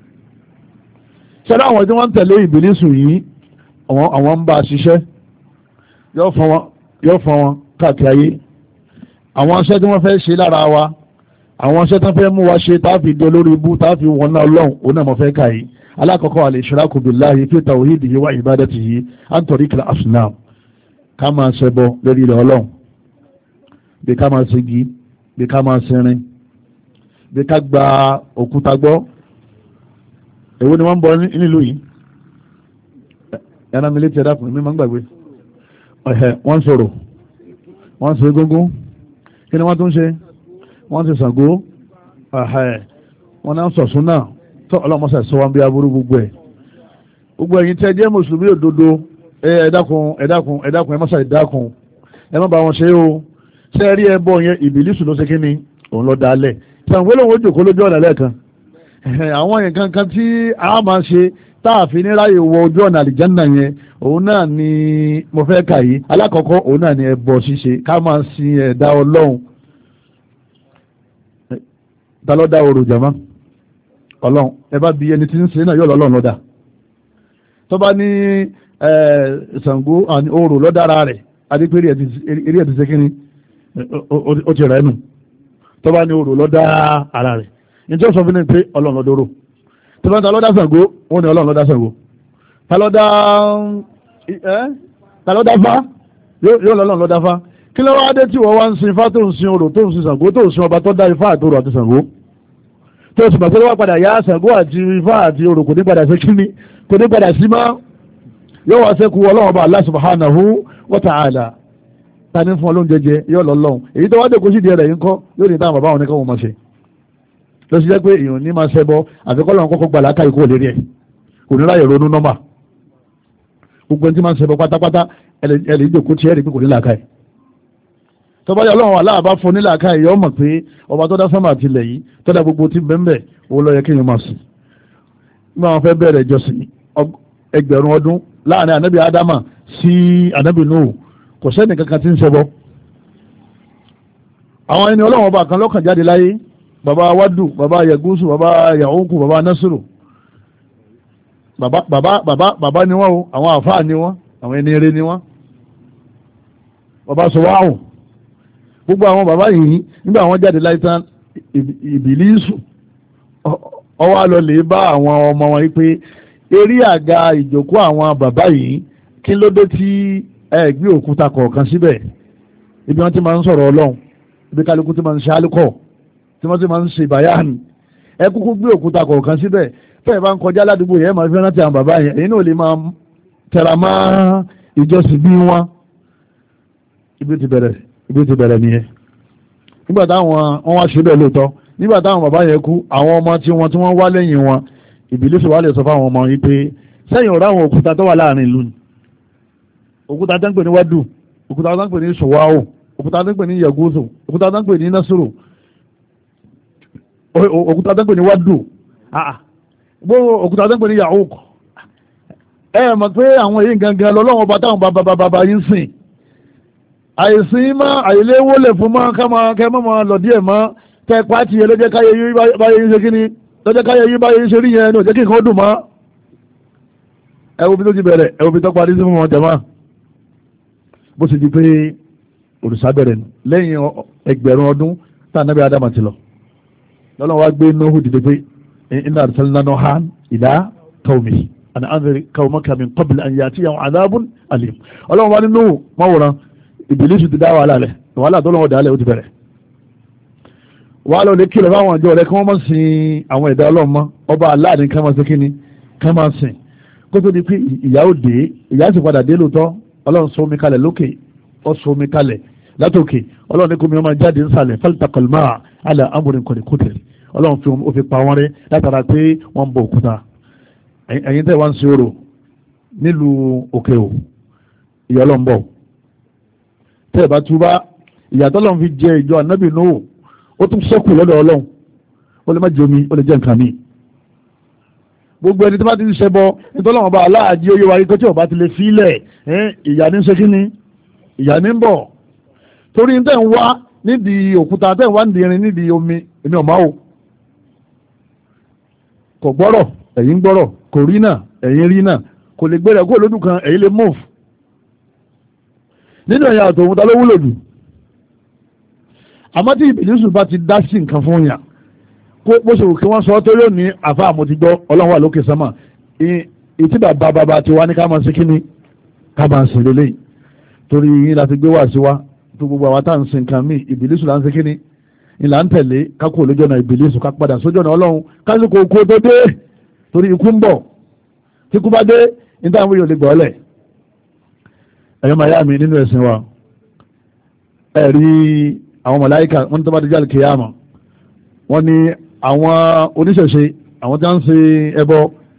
ṣe láwọn tí wọ́n ń tẹ̀lé Ìbílísù yìí àwọn ń bá a ṣiṣẹ́ yóò fọ́n wọn káàkiri ayé àwọn iṣẹ́ tí wọ́n fẹ́ ṣe lára wa àwọn iṣẹ́ tí wọ́n fẹ́ mú wa ṣe táàfi dé lórí ibú táàfi wọn náà lọ́hùn òun náà mo fẹ́ kà yìí alákọ̀ọ́kọ́ al-ishraku billahi fi tawhidihi wa ibadatihi an tariqil asnam ká máa ṣẹbọ lórí ilẹ̀ Ọlọ́run bí ká máa ṣegi bí ká máa ṣẹrin bí ká gba òkúta gbọ́ èwo ni wọ́n ń bọ nílùú yìí ẹ̀rọ mi létí ẹ̀dá kùnrin mi máa ń gbàgbé ọ̀hẹ̀ wọ́n sọ̀rọ̀ wọ́n ṣe gógún kí ni wọ́n tún ṣe wọ́n ti Ṣàngó ọ̀hẹ̀ wọ́n náà sọ̀sún náà tó ọlọ́mọṣẹ́ sọ wọn bí aburú gbogbo ẹ̀ gbogbo ẹ̀yin tẹ́ jẹ́ mùsùlùmí òdodo ẹ dákun ẹ dákun ẹ dákun ẹ má ṣàì dákun ẹ má bá wọn ṣe o ṣe rí ẹbọ yẹn Ìbílísù ló ṣe kí ni òun lọ dalẹ̀ Ṣàngó lòun ó jòkó lójú ọ̀nà lẹ́ẹ̀kan àwọn nǹkan kan tí a máa ṣe táàfin ní ráyè wọ ojú ọ̀nà àlìjánà yẹn òun náà ni mo fẹ́ kà yìí alákọ̀ọ́kọ́ òun náà ni ẹbọ ṣíṣe ká máa sin ẹ̀dá Ọlọ́run ta ló dá orò jàmá Ọlọ́run ẹ bá bi ẹni tí ń sin náà yóò lọ́lọ́run lọ́dà tó bá ní Ṣàngó orò lọ́dára rẹ̀ adépérí eré ẹ̀ ti ṣe kíni ó ti rẹ̀ nù tó bá ní orò lọ́dá ara rẹ̀ ní tí ó sọ fún mi pé Ọlọ́run lọ́dọ́rọ̀ tí wọ́n ta lọ́dá Ṣàngó wọ́n ní Ọlọ́run lọ́dá Ṣàngó ta lọ́dá ẹ́ ta lọ́dá fá yóò lọ́lọ́run lọ́dá fá kí ló wá dé tí wọ́n wá ń sin ifá tó ń sin orò tó ń sin Ṣàngó tó ń sin ọba tó dá ifá àti orò àti Ṣàngó tó sì pàṣẹ wá padà yá Ṣàngó àti ifá àti orò kò ní padà sí kíní kò ní padà sí mọ́ yóò wá sẹ́kù Ọlọ́run ọba Allah subhanahu wa ta'ala ta ní fún Ọlọ́run jẹjẹ yóò lọ́lọ́run èyí tó wá dé kó sì di ẹ̀rẹ̀ yín kọ́ yóò ní táwọn bàbá wọn ní káwọn máa ṣe lọ sí jẹ́ pé èèyàn ní máa ṣẹbọ àfikọ́ lọ́run kọ́kọ́ gbà láká ikú òlérí ẹ̀ kò ní ráyè ronú nọ́mbà gbogbo ẹni tí máa ń ṣẹbọ pátápátá ẹlẹ́ ìjòkó tí ẹ̀rí pé kò ní làákà ẹ̀ tọ́ba yà Ọlọ́run aláàbá fún ní làákà ẹ̀ yọ mọ̀ pé ọba tó dá sánmà àtìlẹ̀ yìí tó dá gbogbo tí bẹ́ẹ̀ ó lọ yẹ kí èèyàn máa sìn nígbà wọn fẹ́ bẹ̀rẹ̀ ìjọsìn ẹgbẹ̀rún ọdún láàrin ànábì Ádámà sí ànábì Núhù kò sẹ́ni kankan tí ń ṣẹbọ àwọn ẹni Ọlọ́run ọba kan lọ́kàn jáde láyé bàbá wádù bàbá yẹgúsù bàbá yàhókù bàbá násùrù bàbá bàbá bàbá bàbá ni wọ́n o àwọn àfáà ni wọ́n àwọn ẹni eré ni wọ́n bàbá sọwáhù gbogbo àwọn bàbá yìí nígbà wọ́n jáde láì tán Ìbílísù ó wá lọ lè bá àwọn ọmọ wọn pé eré àga ìjókòó àwọn bàbá yìí kí ló dé tí ẹ gbé òkúta kọ̀ọ̀kan síbẹ̀ ibi wọn ti máa ń sọ̀rọ̀ ọlọ́run ibi kálukú ti máa ń ṣe álùkọ̀ tí wọ́n ti máa ń ṣe bàyáàni ẹ kúkú gbé òkúta kọ̀ọ̀kan síbẹ̀ fẹ́ẹ̀ bá ń kọjá ládùúgbò yẹn máa fi rántí àwọn bàbá yẹn èyí náà lè máa tẹra mọ́ ìjọsìn bí wọn ibi ti bẹ̀rẹ̀ ibi ti bẹ̀rẹ̀ nìyẹn nígbà táwọn wọn wá ṣe bẹ́ẹ̀ lóòótọ́ nígbà táwọn bàbá yẹn kú àwọn ọmọ tí wọn tí wọ́n wá lẹ́yìn wọn Ìbílísì wá lè sọ fáwọn ọmọ yìí pé sẹ́yìn ọ̀rọ̀ àwọn òkúta tó wà láàrin ìlú ni òkúta tó ń pè ní wádù òkúta tó ń pè ní ṣòwáwò òkúta tó ń pè ní yẹgúsù òkúta tó ń pè ní násùrù òkúta tó ń pè ní wádù gbogbo òkúta tó ń pè ní yahoo ẹ mọ̀ pé àwọn èyí gangan lọ́lọ́wọ́ bá táwọn bàbá bàbá yìí ń sìn àìsìn mọ́ àìléwó lè fún mọ́ kẹ́ mọ́ mọ́ lọ díẹ̀ mọ́ tẹ́ pàtì yẹn lọ́jẹ́ káyé yí báyé yín ṣe kí ni lọ́jẹ́ káyé yí báyé yín ṣe rí yẹn ní òjẹ́ kí nǹkan dùn mọ́ ẹ wo bí tó ti bẹ̀rẹ̀ ẹ wo bí tó parí sí fún wọn jẹ̀mọ́ bó ṣe di pé òrìṣà bẹ̀rẹ̀ nù lẹ́yìn ẹgbẹ̀rún ọdún tá ànábì Ádámù ti lọ lọ́lọ́wọ́ wá gbé Nóhù dìde pé inna arsalna Nuhan ila qawmihi an anzir qawmaka min qabli an ya'tiyahum adhabun alim ọlọ́wọ́ wá ní Nóhù mọ́wòrán Ìbílísì ti dá wàhálà rẹ̀ wàhálà tó lọ́wọ́ dálẹ̀ ó ti bẹ̀rẹ̀ wàhálà ò lè kílọ̀ fáwọn ọjọ́ rẹ̀ kí wọ́n máa sin àwọn ẹ̀dá ọlọ́mọ ọba aláàdín ká máa ṣe kíni ká máa sìn kó tó di pé ìyá ò dé ìyá sì padà dé lóòótọ́ ọlọ́run sọ omi kalẹ̀ lókè ó sọ omi kalẹ̀ látòkè ọlọ́run ní kó mi ọmọ jáde nsàlẹ̀ faltaqal ma'a ala amrin qad qudir ọlọ́run fi ó fi pa wọ́n rẹ́ látara pé wọ́n ń bọ òkúta ẹ̀yin tẹ́ wá ń ṣe orò nílùú òkè ò ìyá ọlọ́run bọ̀ tẹ́ ẹ̀ bá túbá ìyàtọ̀ ọlọ́run fi jẹ ìjọ ànábì Nóò ó tún sẹ́kù lọ́dọ̀ ọlọ́run ó lè má jẹ omi ó lè jẹ nǹkan mi gbogbo ẹni tí wọ́n ti ń ṣẹbọ nítorí àwọn ọba aláàjì oyè wa ikọ́ tí ọba ti lè fílẹ̀ ìyá ní ṣe kí ni ìyá ní ń bọ̀ torí tẹ́ ń wá nídìí òkúta tẹ́ ń wá nídìí irin nídìí omi èmi ọ̀ma o kò gbọ́rọ̀ ẹ̀yin gbọ́rọ̀ kò rí náà ẹ̀yin rí náà kò lè gbéra kó lójú kan ẹ̀yin lè move nínú ẹ̀yà àtòun ta ló wúlò jù àmọ́ tí Ìbílísì bá ti dá sí nǹkan fún yàn kó bó ṣe wù kí wọ́n sọ tó yóò ní àfa àmójúgbọ́ ọlọ́run wà lókè sánmà ìtí bàbá bàbá ti wá ní ká máa ṣe kíní ká máa ṣe lélẹ́yìn torí yín láti gbé wá sí wa tó gbogbo àwọn táà ń sin nǹkan míì Ìbílísì là ń ṣe kíní ìlà ń tẹ̀lé kákó olójọ́ náà Ìbílísì ká padà sójọ́ náà ọlọ́run kásìkò kó tó dé torí ikú ń bọ̀ tí kú bá dé ní táwọn wíyọ̀ lè gbọ́ ọ́lẹ̀ ẹ̀yọ́ màá yá mi nínú ẹ̀sìn wa ẹ̀rí àwọn màláíkà wọ́n ní tó bá dé jáde kìyàmà wọ́n ní àwọn oníṣẹ̀ṣe àwọn tí wọ́n ń ṣe ẹbọ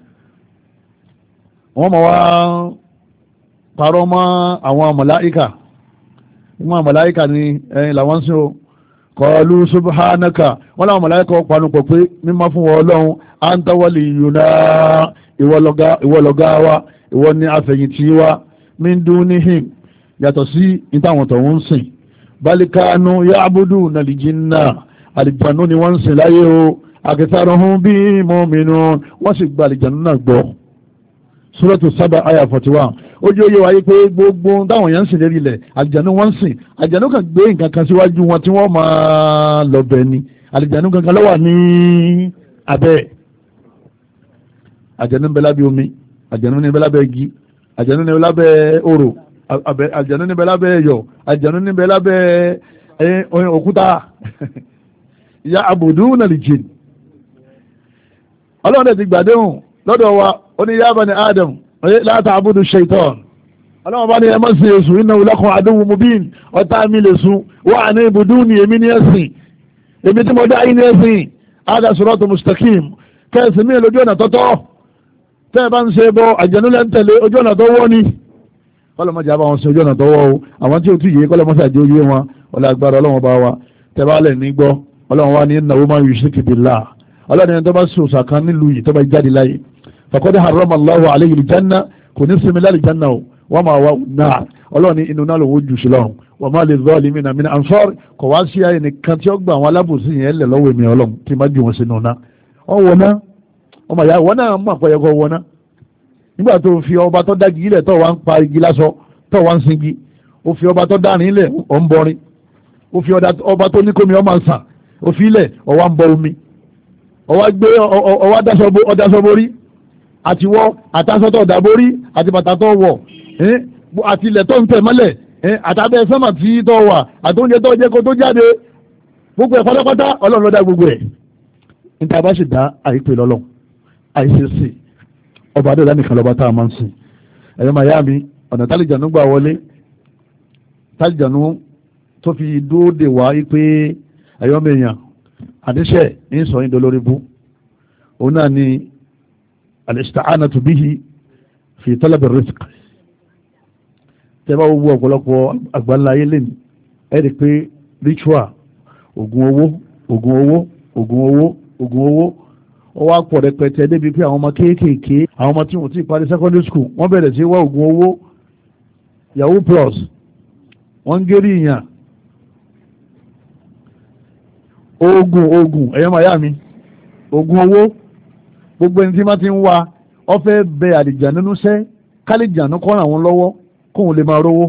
wọ́n mọ̀ wá parọ́ mọ́ àwọn màláíkà wọ́n màláíkà ní ẹ̀yìn làwọn ń sìn o qalu subhanaka wọ́n láwọn màláíkà panu pọ̀ pé mímọ́ fún wọn ọlọ́run anta waliyuna ìwọlọ́gá wa ìwọ ni àfẹ̀yìntì wa min dunihim yàtọ̀ sí ìtàwọn tó ń sìn balikanu ya'buduna al-jinna àlìjànú ni wọ́n ń sìn láyé o aktharuhum bihi mu'minun wọ́n sì gba àlìjànú náà gbọ́ Suratu Saba aya forty one ó jẹ́ oyé wáyé pé gbogbo táwọn èèyàn ń sìn lérí ilẹ̀ àlìjànú wọ́n ń sìn àlìjànú kan gbé nǹkan kan síwájú wọn tí wọ́n máa lọ bẹ̀ ni àlìjànú kankan ló wà ní abẹ́ àlìjànú ń bẹ lábẹ́ omi àlìjànú ń bẹ lábẹ́ igi àlìjànú ń bẹ lábẹ́ òrò àlìjànú ń bẹ lábẹ́ ẹyọ àlìjànú ń bẹ lábẹ́ òkúta ya abudu na lè jìn ọlọ́run ti gbàdéhùn lọ́dọ̀ wa ó ní ya bani adam la ta'budu shaitan ọlọ́run bá ní ẹ má sìn èṣù innahu lakum aduwwun mubin ọ̀tá mi lè sùn wà ní ibùdó ní èmi ní ẹ̀sìn èmi tí mo dá yín ní ẹ̀sìn hada siratu mustaqim kẹ́sì mí lójú ọ̀nà tọ́tọ́ tẹ́ ẹ bá ń ṣe bọ́ àjẹnú lẹ́ ń tẹ̀lé ojú ọ̀nà tó wọ́ ni kọ́lọ́mọdé àbá wọn ṣe ojú ọ̀nà tó wọ́ o àwọn tí ó tún yé kọ́lọ́mọdé àjẹ́ oyé wọn ọlọ́ agbára ọlọ́run bá wa tẹ́ bá lẹ̀ ní gbọ́ ọlọ́run wá ní innahu man yushrik billah ọlọ́run ẹni tó bá sọ sàkán nílùú yìí tó bá jáde láyé faqad harrama Allahu alayhi al-janna kò ní sinmi láti janna o wa ma'wahu an-nar ọlọ́run ní inú náà lòun jù sí lọ́run wa ma liz-zalimina min ansar kò wá sí ayé nìkan tí ó gba àwọn alábòsí yẹn lẹ̀ lọ́wọ́ èmi ọlọ́run tí má jù wọn sínú náà ọ wọná ọmọ ìyá wọn náà mọ̀ àpẹẹrẹ kọ wọná nígbà tó fi ọba tó dá igi ilẹ̀ tó wá ń pa igi lásọ tó wá ń singi ó fi ọba tó dárin ilẹ̀ ọ̀ ń bọrin ó fi ọba tó ní kómi ọmọ sàn òfin ilẹ̀ ọwá ń bọ omi ọwá gbé ọwá dáṣọ borí àti wọ́ àtàṣọ́tọ̀ ọ̀dà borí àti bàtà tó wọ̀ àti ilẹ̀ tó ń tẹ̀ mọ́lẹ̀ àtàbẹ̀ sọ́mà tí tó wà àtóúnjẹ tó jẹ́ kó tó jáde gbogbo ẹ̀ pátápátá ọlọ́run ló dá gbogbo ẹ̀ níta bá sì dá àìpé lọ́lọ́ àìsèsì ọba adéọ̀dá nìkan lọ́ba tá a máa ń sìn ẹ̀yọ́ màyá mi ọ̀nà tálíjànú gbà wọlé tálíjànú tó fi dúró dè wá pé ẹ̀yọ́ mẹ́yàn àdíṣẹ́ ní sọ yín dolórí bú òun náà ni al-ista'anatu bihi fi talab ar-rizq tẹ́bá owó ọ̀pọ̀lọpọ̀ àgbáńlá ayé lẹ́nu ẹ̀rí pé ritual ògùn owó ògùn owó ògùn owó ògùn owó ó wá pọ̀ rẹpẹtẹ débi pé àwọn ọmọ kéékèèké àwọn ọmọ tí wọ́n ti parí secondary school wọ́n bẹ̀rẹ̀ sí wá ògùn owó yahoo plus wọ́n ń gérí ìyàn oògùn oògùn ẹ̀yọ́ màyá mi oògùn owó gbogbo ẹni tí wọ́n ti ń wá ọ fẹ́ bẹ àlìjà nínú sẹ́ kálíjà ní kọ́ ràn wọ́n lọ́wọ́ kóun lè máa rówó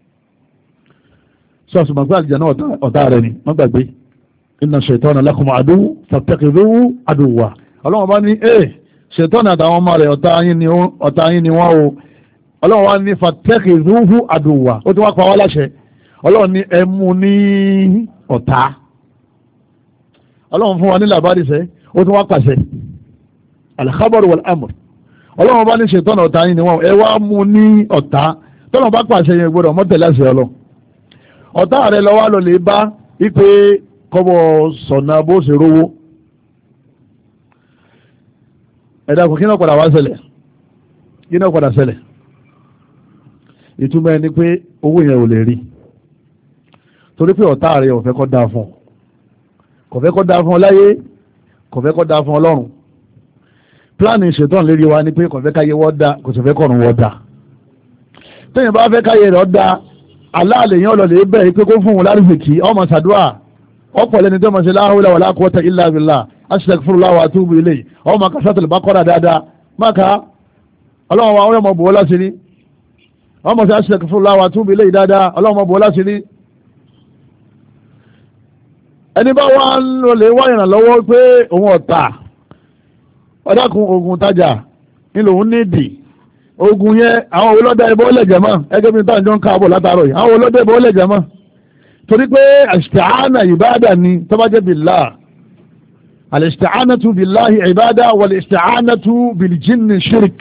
sọ́ọ̀sì màgbé àlìjà náà ọ̀tá rẹ̀ ni wọ́n gbàgbé inna shaytana lakum aduwwun fattakhidhuhu aduwwa ọlọ́wọ́n bá ní ẹ̀ ṣètọ́nà àtàwọn ọmọ rẹ̀ ọ̀tá yín ni wọ́n o ọlọ́wọ́n wá ní fattakhidhuhu aduwwa ó ti wá pa wá láṣẹ ọlọ́wọ́n ní ẹ mú ní ọ̀tá ọlọ́wọ́n fún wa ní làbárí sẹ́ ó ti wá pàṣẹ al-khabar wal-amr ọlọ́wọ́n bá ní ṣètọ́nà ọ̀tá yín ni wọ́n ẹ wá mú ní ọ̀tá tọ́lọ̀ bá pàṣẹ yẹn gbọ́dọ̀ mọ́tẹ̀lẹ́ àṣẹ ọlọ́ ọ̀tá rẹ̀ lọ́wọ́ lọ lè bá ipe kọ́bọ̀ sọ̀nà bó ṣe rówó ẹ̀dá kò kí náà padà wá ṣẹlẹ̀ kí náà padà ṣẹlẹ̀ ìtumọ̀ ẹni pé owó yẹn ò lè rí torí pé ọ̀tá rẹ̀ ò fẹ́ kó dáa fún ọ kò fẹ́ kó dáa fún ọ láyé kò fẹ́ kó dáa fún ọlọ́run pílánì ṣètọ́n lérí wa ni pé kò fẹ́ káyé wọ́n dá kò sì fẹ́ kọ̀run wọ́n dá tẹ́yìn bá fẹ́ káyé rẹ̀ dá aláàlẹ̀ yẹn ọlọ́lẹ̀ bẹ́ẹ̀ pé kó fún un lárúfèkì ọmọ sàdúrà ọ̀pọ̀ lẹ́ni tó máa ṣe la hawla wala quwwata illa billah astaghfirullah wa atubu ilayhi ọmọ kasatul baqara dáadáa máka ọlọ́wọ́n wa ọmọ bò láti rí ọmọ sí astaghfirullah wa atubu ilayhi dáadáa ọlọ́wọ́n bò láti rí ẹni bá wá ń lọlẹ̀ wá ìrànlọ́wọ́ pé òun ọ̀tà ọ̀dàkùn ogun tajà nílò òun nídìí ogun yẹn àwọn olóde ẹbọ lẹ̀jẹ̀ mọ́ ẹgbẹ́ mi tá à ń jọ ń káàbọ̀ látàárọ̀ yìí àwọn olóde ẹbọ lẹ̀jẹ̀ mọ́ torí pé al-isti'ana ìbáàdà ni tó bá jẹ́ billah al-isti'anatu billahi ìbáàdà wal-isti'anatu bil-jinni shirk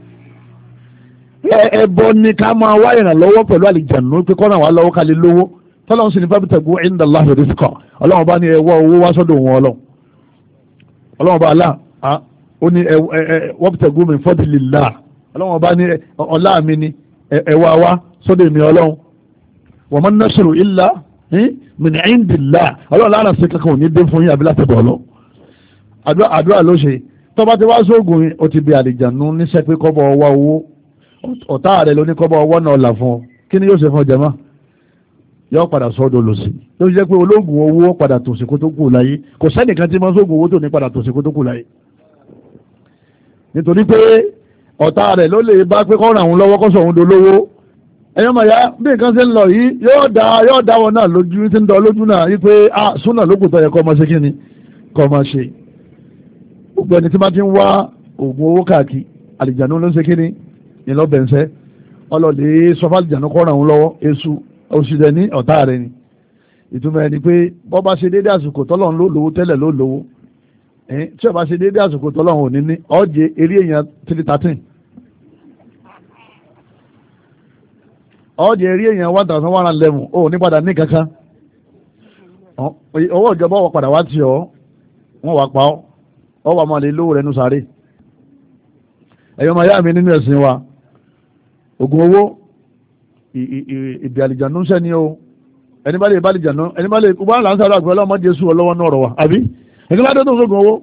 ẹbọ ni ká máa wá ìrànlọ́wọ́ pẹ̀lú àlìjànú pé kọ́nà wà lọ́wọ́ ká lè lówó tọ́lọ́run sì ní fabtagu inda Allahi rizqa ọlọ́run bá ní ẹwọ́ owó wá sọ́dọ̀ wọn ọlọ́run ọlọ́run bá alá ó ní wabtagu min fadlillah ọlọ́run bá ní ọlá mi ni ẹwà wá sọ́dọ̀ mi ọlọ́run wa man nasru illa min indillah ọlọ́run lára sí kankan ò ní dé fún yín àbí láti bọ̀ ọlọ́ àdúrà ló ṣe tọ́ba ti wá sóògùn ó ti bí àlìjànú níṣẹ́ pé kọ́bọ̀ ọwọ́ owó ọ̀tá rẹ̀ ló ní kọ́bọ̀ ọwọ́ náà là fún ọ kí ni yóò ṣe fún ọjàmá yóò padà sọ́dọ̀ lọ sí ló ṣe jẹ́ pé ológun owó padà tòsí kó tó kù láyé kò sẹ́nìkan tí máa sóògùn owó tó ní padà tòsí kó tó kù láyé nítorí pé ọ̀tá rẹ̀ ló lè bá pé kọ́ ràn òun lọ́wọ́ kọ́ sọ òun dolówó ẹ̀yọ́ màá yá bí nǹkan ṣe ń lọ yìí yóò dá yóò dá wọn náà lójú tí ń dán lójú náà yí pé ah súnà lókùtọ̀ yẹ kọ́ ọmọ ṣe kí ni kọ́ ọmọ ṣe gbogbo ẹni tí máa ti ń wá oògùn owó káàkiri àlìjànú ló ń ṣe kí ni ìlọ́bẹ̀nsẹ́ ọlọ́lẹ̀ sọfà àlìjànú kọ́ ràn òun lọ́wọ́ èṣù òṣìṣẹ́ ní ọ̀tá rẹ̀ ni ìtumọ̀ ẹni pé bọ́ bá ṣe déédé àsìkò tọ́lọ́run ló lówó tẹ́lẹ̀ ló lówó tí ó bá ṣe déédé àsìkò tọ́lọ́run ò ní ní ọ̀jẹ̀ eré èèyàn three thirteen ọ̀jẹ̀ eré èèyàn one thousand one hundred eleven ó ní padà ní kankan owó ìjọba wọ́n padà wá tì ọ́ wọ́n wá pa ọ́ ọ́ wà máa lè lówó rẹ̀ nù sáré ẹ̀yọ́ máa yá mi nínú ẹ̀sìn wa ògùn owó ìbí àlìjànú ń sẹ́ni o ẹni bá lè bá àlìjànú ẹni bá lè wọ́n là ń sáré àgbẹ̀ ọlọ́mọ jésù ọlọ́wọ́ náà rọ̀ wá àbí ẹni bá dé tó sógun owó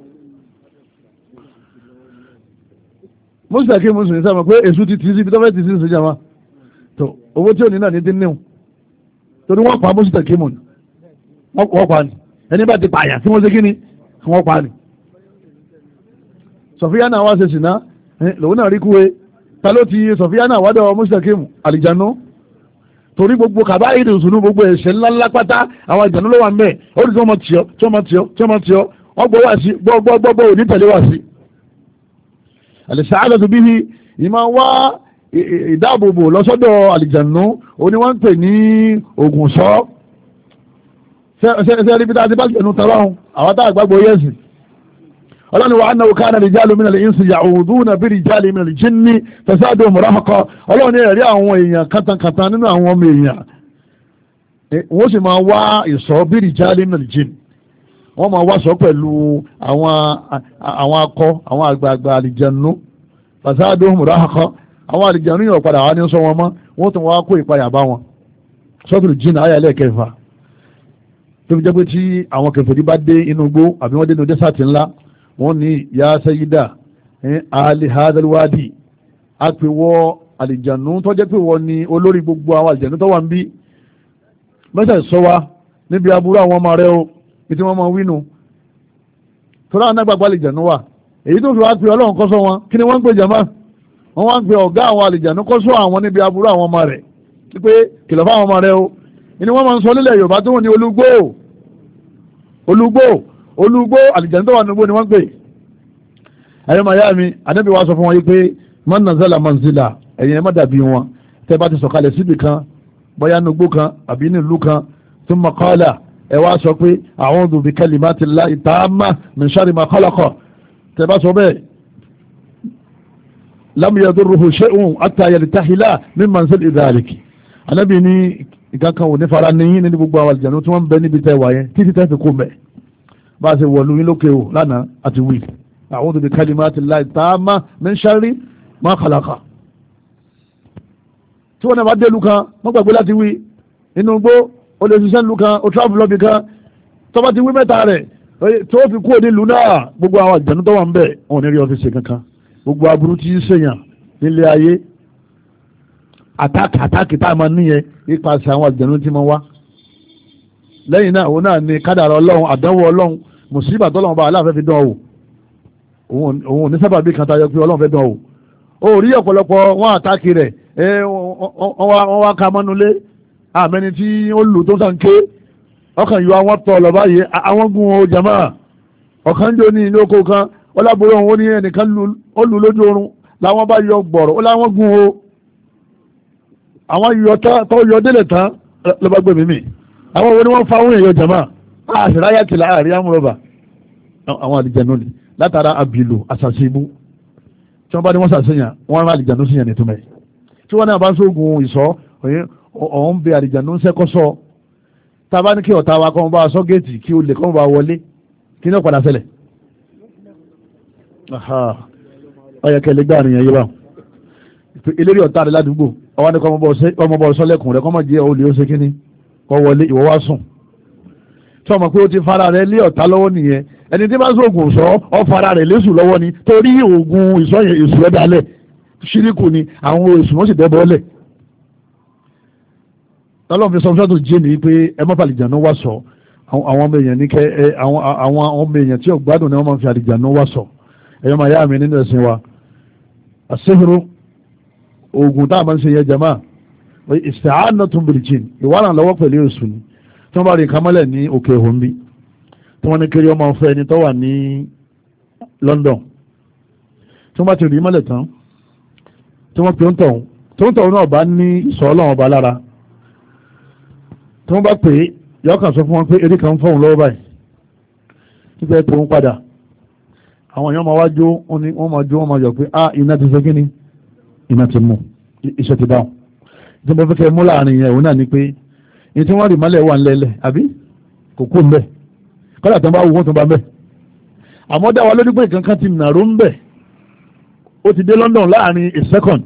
mùsùlùmí kí mùsùlùmí sábà pé èṣù ti tì í sí ibi tó fẹ́ tì í sí ìsìn jàmá tó owó tí ò ní náà ní dín níwò torí wọ́n pa mùsùlùmí kí mù ní wọ́n pa ni ẹni bá ti pààyàn tí wọ́n ṣe kí ni wọ́n pa ni sọfíà náà wá ṣe sìná lòun náà rí kúwe ta ló ti sọfíà náà wádọ̀ mùsùlùmí kí mù àlìjànú torí gbogbo kàbá ìdè òsùnú gbogbo ẹ̀ṣẹ̀ ńláńlá pátá àwọn ìjànú ló wà ń bẹ̀ ó rí tí wọ́n mọ̀ tíọ́ tí wọ́n mọ̀ tíọ́ tí wọ́n mọ̀ tíọ́ wọ́n gbọ́ wá sí gbọ́gbọ́gbọ́ òní tẹ̀lé wá sí. al-sa'adatu bihi ìmọ̀ wá ìdáàbòbò lọ́sọ́dọ̀ àlìjànú òní wọ́n ń pè ní ògùn sọ́ sẹ́ẹ̀rí bí dáadé bá ẹnu tọrọun àwọn tá àgbàgbọ́ yẹ́sì ọlọ́ni wa annahu kana rijalun minal insi ya'uduna bi rijalin minal jinni fazaduhum rahaqa ọlọ́ni ẹ̀rí àwọn èèyàn kàtàkàtà nínú àwọn ọmọ èèyàn wọ́n sì máa wá ìsọ́ bí rijalin minal jinni wọ́n máa wá sọ pẹ̀lú àwọn akọ àwọn àgbààgbà àlìjànú fazaduhum rahaqa àwọn àlìjànú yóò padà wá ní sọ wọn mọ́ wọ́n tún wá kó ìpayà bá wọn sọ́tùrù jìn ayẹlẹ́ kẹfà tó fi jẹ́ pé tí àwọn kèfèrí bá dé inú igbó àbí wọ́n dé inú dẹ́sàtì ńlá wọ́n ní ya sayida ali hadal wadi a pè wọ́ àlìjànú tó jẹ́ pé wọ́n ní olórí gbogbo àwọn àlìjànú tó wà ń bí mẹ́sẹ̀ sọ wa níbi aburú àwọn ọmọ rẹ o bí tí wọ́n máa wínú tó láwọn nágbàgbà àlìjànú wà èyí tó fi wá pè ọlọ́run kọ́sọ́ wọn kí ni wọ́n ń pè jàmá wọ́n wá ń pè ọ̀gá àwọn àlìjànú kọ́sọ́ àwọn níbi aburú àwọn ọmọ rẹ̀ pé kìlọ̀ fáwọn ọmọ rẹ o ìní wọ́n máa ń sọ nílẹ̀ Yorùbá tó wọ́n ní olúgbó olúgbó olúgbó àlìjànú tó wà nígbó ni wọ́n pè ẹ̀yọ́ màá yá mi Ànábì wa sọ fún wọn yí pé man nazala manzila ẹ̀yìn ẹ̀ má dàbí wọn tẹ́ bá ti sọ̀kalẹ̀ síbì kan bóyá nugbó kan àbí nílùú kan thumma qala ẹ̀ wá sọ pé a'udhu bi kalimatillahi tamma min sharri ma khalaqa tẹ́ bá sọ bẹ́ẹ̀ lam yadurruhu shay'un hatta yaltahila min manzili dhalik Ànábì ní ìkankan ò ní fara níyìn ní gbogbo àwọn àlìjànú tí wọ́n ń bẹ níbi tẹ́ wáyé títí tẹ́ fi kó mẹ́ bá a ṣe wọ̀lú yín lókè o lánàá àti wí a'udhu bi kalimatillahi tamma min sharri ma khalaqa tí wọ́n náà bá dé lu kan wọ́n gbàgbé láti wí inú gbó o lè ṣiṣẹ́ lu kan o travel lọ́bì kan tó bá ti wí mẹ́ta rẹ̀ tó fi kú òní lu náà gbogbo àwọn àlìjànú tó wà ń bẹ̀ wọn ò ní rí ọ́fíìsì kankan gbogbo aburú tí ń ṣèyàn nílé ayé àtàkì àtàkì tá a máa níyẹn nípasẹ̀ àwọn àjẹ̀nú tí mo wá lẹ́yìn náà òun náà ni kádàrá ọlọ́run àdánwò ọlọ́run mùsíbà tọ́lọ́run bá aláàfẹ́ fi dán o òun ò ní sábà bí kan tayọ pé ọlọ́run fẹ́ dán o ó rí ọ̀pọ̀lọpọ̀ wọn àtàkì rẹ̀ wọ́n wá ka mọ́nulé àmẹ́ni tí ó lù tó sàn ké ọkàn yọ àwọn tọ̀ lọ báyìí àwọn gun o jama ọ̀kan jò ní ilé oko kan ọlábòrò òun ó ní ẹnìkan ó lù lójú oorun làwọn bá yọ gbọ̀rọ̀ ó láwọn gun o àwọn yọ tó yọ délẹ̀ tán ló bá gbé mímì àwọn wo ni wọ́n fa ohun èèyàn jama àṣìráyà tìlà àrí àmúrọ̀bà àwọn àlìjànú ni látara àbìlù àṣàṣìbú tí wọ́n bá ní wọ́n ṣàṣeyàn wọ́n rán àlìjànú sí yẹn nítumẹ̀ tí wọ́n náà bá ń sógun ìsọ́ ọ̀hún bẹ àlìjànú ń sẹ́kọ́sọ́ tá a bá ní kí ọ̀tá wa kọ́ bá a sọ géètì kí olè kọ́ bá a wọlé kí ní ọ̀padà ṣẹlẹ̀ ọ̀yẹ̀kẹ̀lẹ̀ gbà nìyẹn yé báwọn eléré ọ̀tá rẹ̀ ládùúgbò ọwọ́ ní ọmọ bọ̀ sọ́lẹ̀kùn rẹ̀ kọ́mọ̀ jẹ́ olè ó ṣe kíní kọ́ wọlé ìwọ wá sùn tí ọmọ pé ó ti fara rẹ̀ lé ọ̀tá lọ́wọ́ nìyẹn ẹni tí bá sóògùn sọ ọ fara rẹ̀ lésù lọ́wọ́ ni torí oògùn ìsọyìn èṣù rẹ̀ dalẹ̀ ṣíríkù ni àwọn èṣù wọn sì dẹ́bọ̀ ọ́lẹ̀ lọ́lọ́run fi sọ fún ṣáàtò jẹ́ ni pé ẹ má fàlìjànú wá sọ àwọn ọmọ èèyàn ní kẹ àwọn ọmọ èèyàn tí ò gbádùn ni wọ́n máa fi àlìjànú wá sọ ẹ̀yọ́ máa yá mi nínú ẹ̀sìn wa àṣehìrò oògùn tá a máa ń ṣe yẹ jama isti'anatun bil jinn ìwárà lọ́wọ́ pẹ̀lú èṣù ni tí wọ́n bá rí nǹkan mọ́lẹ̀ ní òkè òhun bí tí wọ́n ní kiri ọmọ ọ̀fẹ́ ẹni tó wà ní London tí wọ́n bá ti rí mọ́lẹ̀ tán tí wọ́n pe ń tọ̀hún tí wọ́n tọ̀hún náà bá ní ìsọ̀ ọlọ́run ọba lára tí wọ́n bá pè é yọkàn sọ fún wọn pé eré kan ń fọ́hùn lọ́wọ́ báyìí nípa ẹ̀ pé òun padà àwọn èèyàn máa wá jó wọ́n máa jó wọ́n máa yọ̀ pé ah iná ti ṣe kíni iná ti mú iṣẹ́ ti dáhùn tí wọ́n fẹ́ kẹ́ mú láàrin yẹn òun náà ni pé ní tí wọ́n rí mọ́lẹ̀ wà ńlẹ́lẹ̀ àbí kò kú ń bẹ̀ kọ́lá tó ń bá wù wọ́n tó ń bá ń bẹ̀ àmọ́ dá wa lójú pé nǹkan kan ti nàró ń bẹ̀ ó ti dé London láàrin a second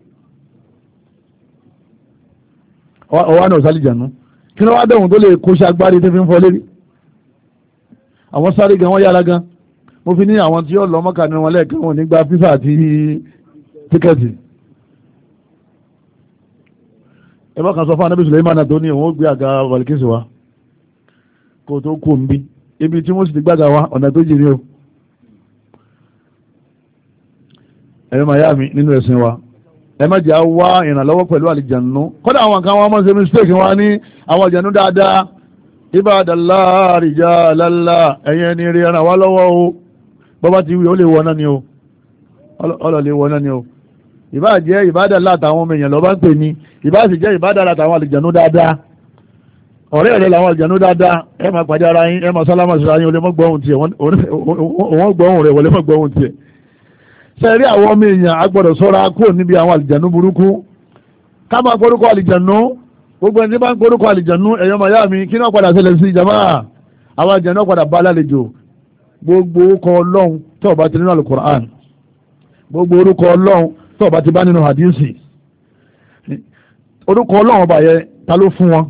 ọwọ́ náà sálì jànú kí ni wọ́n á dẹ̀hùn tó lè kó ṣe agbárí tó fi ń fọ lérí àwọn sáré gan wọ́n yára gan mo fi ní àwọn tí ó lọ mọ́kà ní wọn lẹ́ẹ̀kan wọn nígbà fífà àti tíkẹ́ẹ̀tì ẹ bá kan sọ fún anábì Suleiman tó ní òun ó gbé àga valikisi wa kó tó kú ń bí ibi tí wọ́n sì ti gbága wa ọ̀nà tó jìnnì o ẹ̀rọ màá yá mi nínú ẹ̀sìn wa ẹ má jẹ́ wá ìrànlọ́wọ́ pẹ̀lú àlìjànú kọ́dà àwọn kan wọ́n mọ̀ ṣe mistake wọn ní àwọn àlìjànú dáadáa ibadallah rijalallah ẹ̀yẹn ni rí ẹran wá lọ́wọ́ o bọ́bá ti wí ó lè wọ náà ni o ọlọ́ lè wọ náà ni o ìbá jẹ́ ìbádàlá àtàwọn ọmọ èèyàn lọ́bá ń pè ní ìbá sì jẹ́ ìbádàlá àtàwọn àlìjànú dáadáa ọ̀rẹ́ rẹ̀ làwọn àlìjànú dáadáa ẹ máa pàdé ara yín ẹ máa sálámà sí ara yín olè mọ́ gbọ́hùn tiẹ̀ wọ́n gbọ́hùn rẹ̀ wọlé mọ́ gbọ́hùn tiẹ̀ sẹ́rí àwọn ọmọ èèyàn agbọ́dọ̀ sọ́ra kúrò níbi àwọn àlìjànú burúkú ká máa gbórúkọ àlìjànú gbogbo ẹni bá ń gbórúkọ àlìjànú ẹ̀yọ́ màá yá mi kí náà padà ṣẹlẹ̀ sí ìjàmá àwọn àlìjànú padà bá lálejò gbogbo orúkọ ọlọ́run tó bá ti nínú alukur'an gbogbo orúkọ ọlọ́run tó bá ti bá nínú hadisi orúkọ ọlọ́run ọba yẹn ta ló fún wọn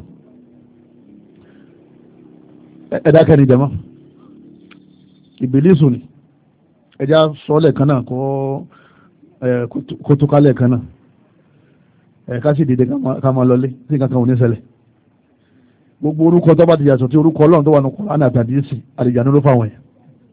ẹ̀dá kẹ́ni ìjàmá ìbílísù ni ẹjá sọ́ọ̀lẹ̀ kan náà kó tó kálẹ̀ kan náà ẹ̀ka sì dìde ká máa lọlé sí kankan ò ní ṣẹlẹ̀ gbogbo orúkọ tó bá ti yàtọ̀ tí orúkọ ọlọ́run tó wà ní Kùránì àtàdé sí àlìjánu ló fáwọn yẹn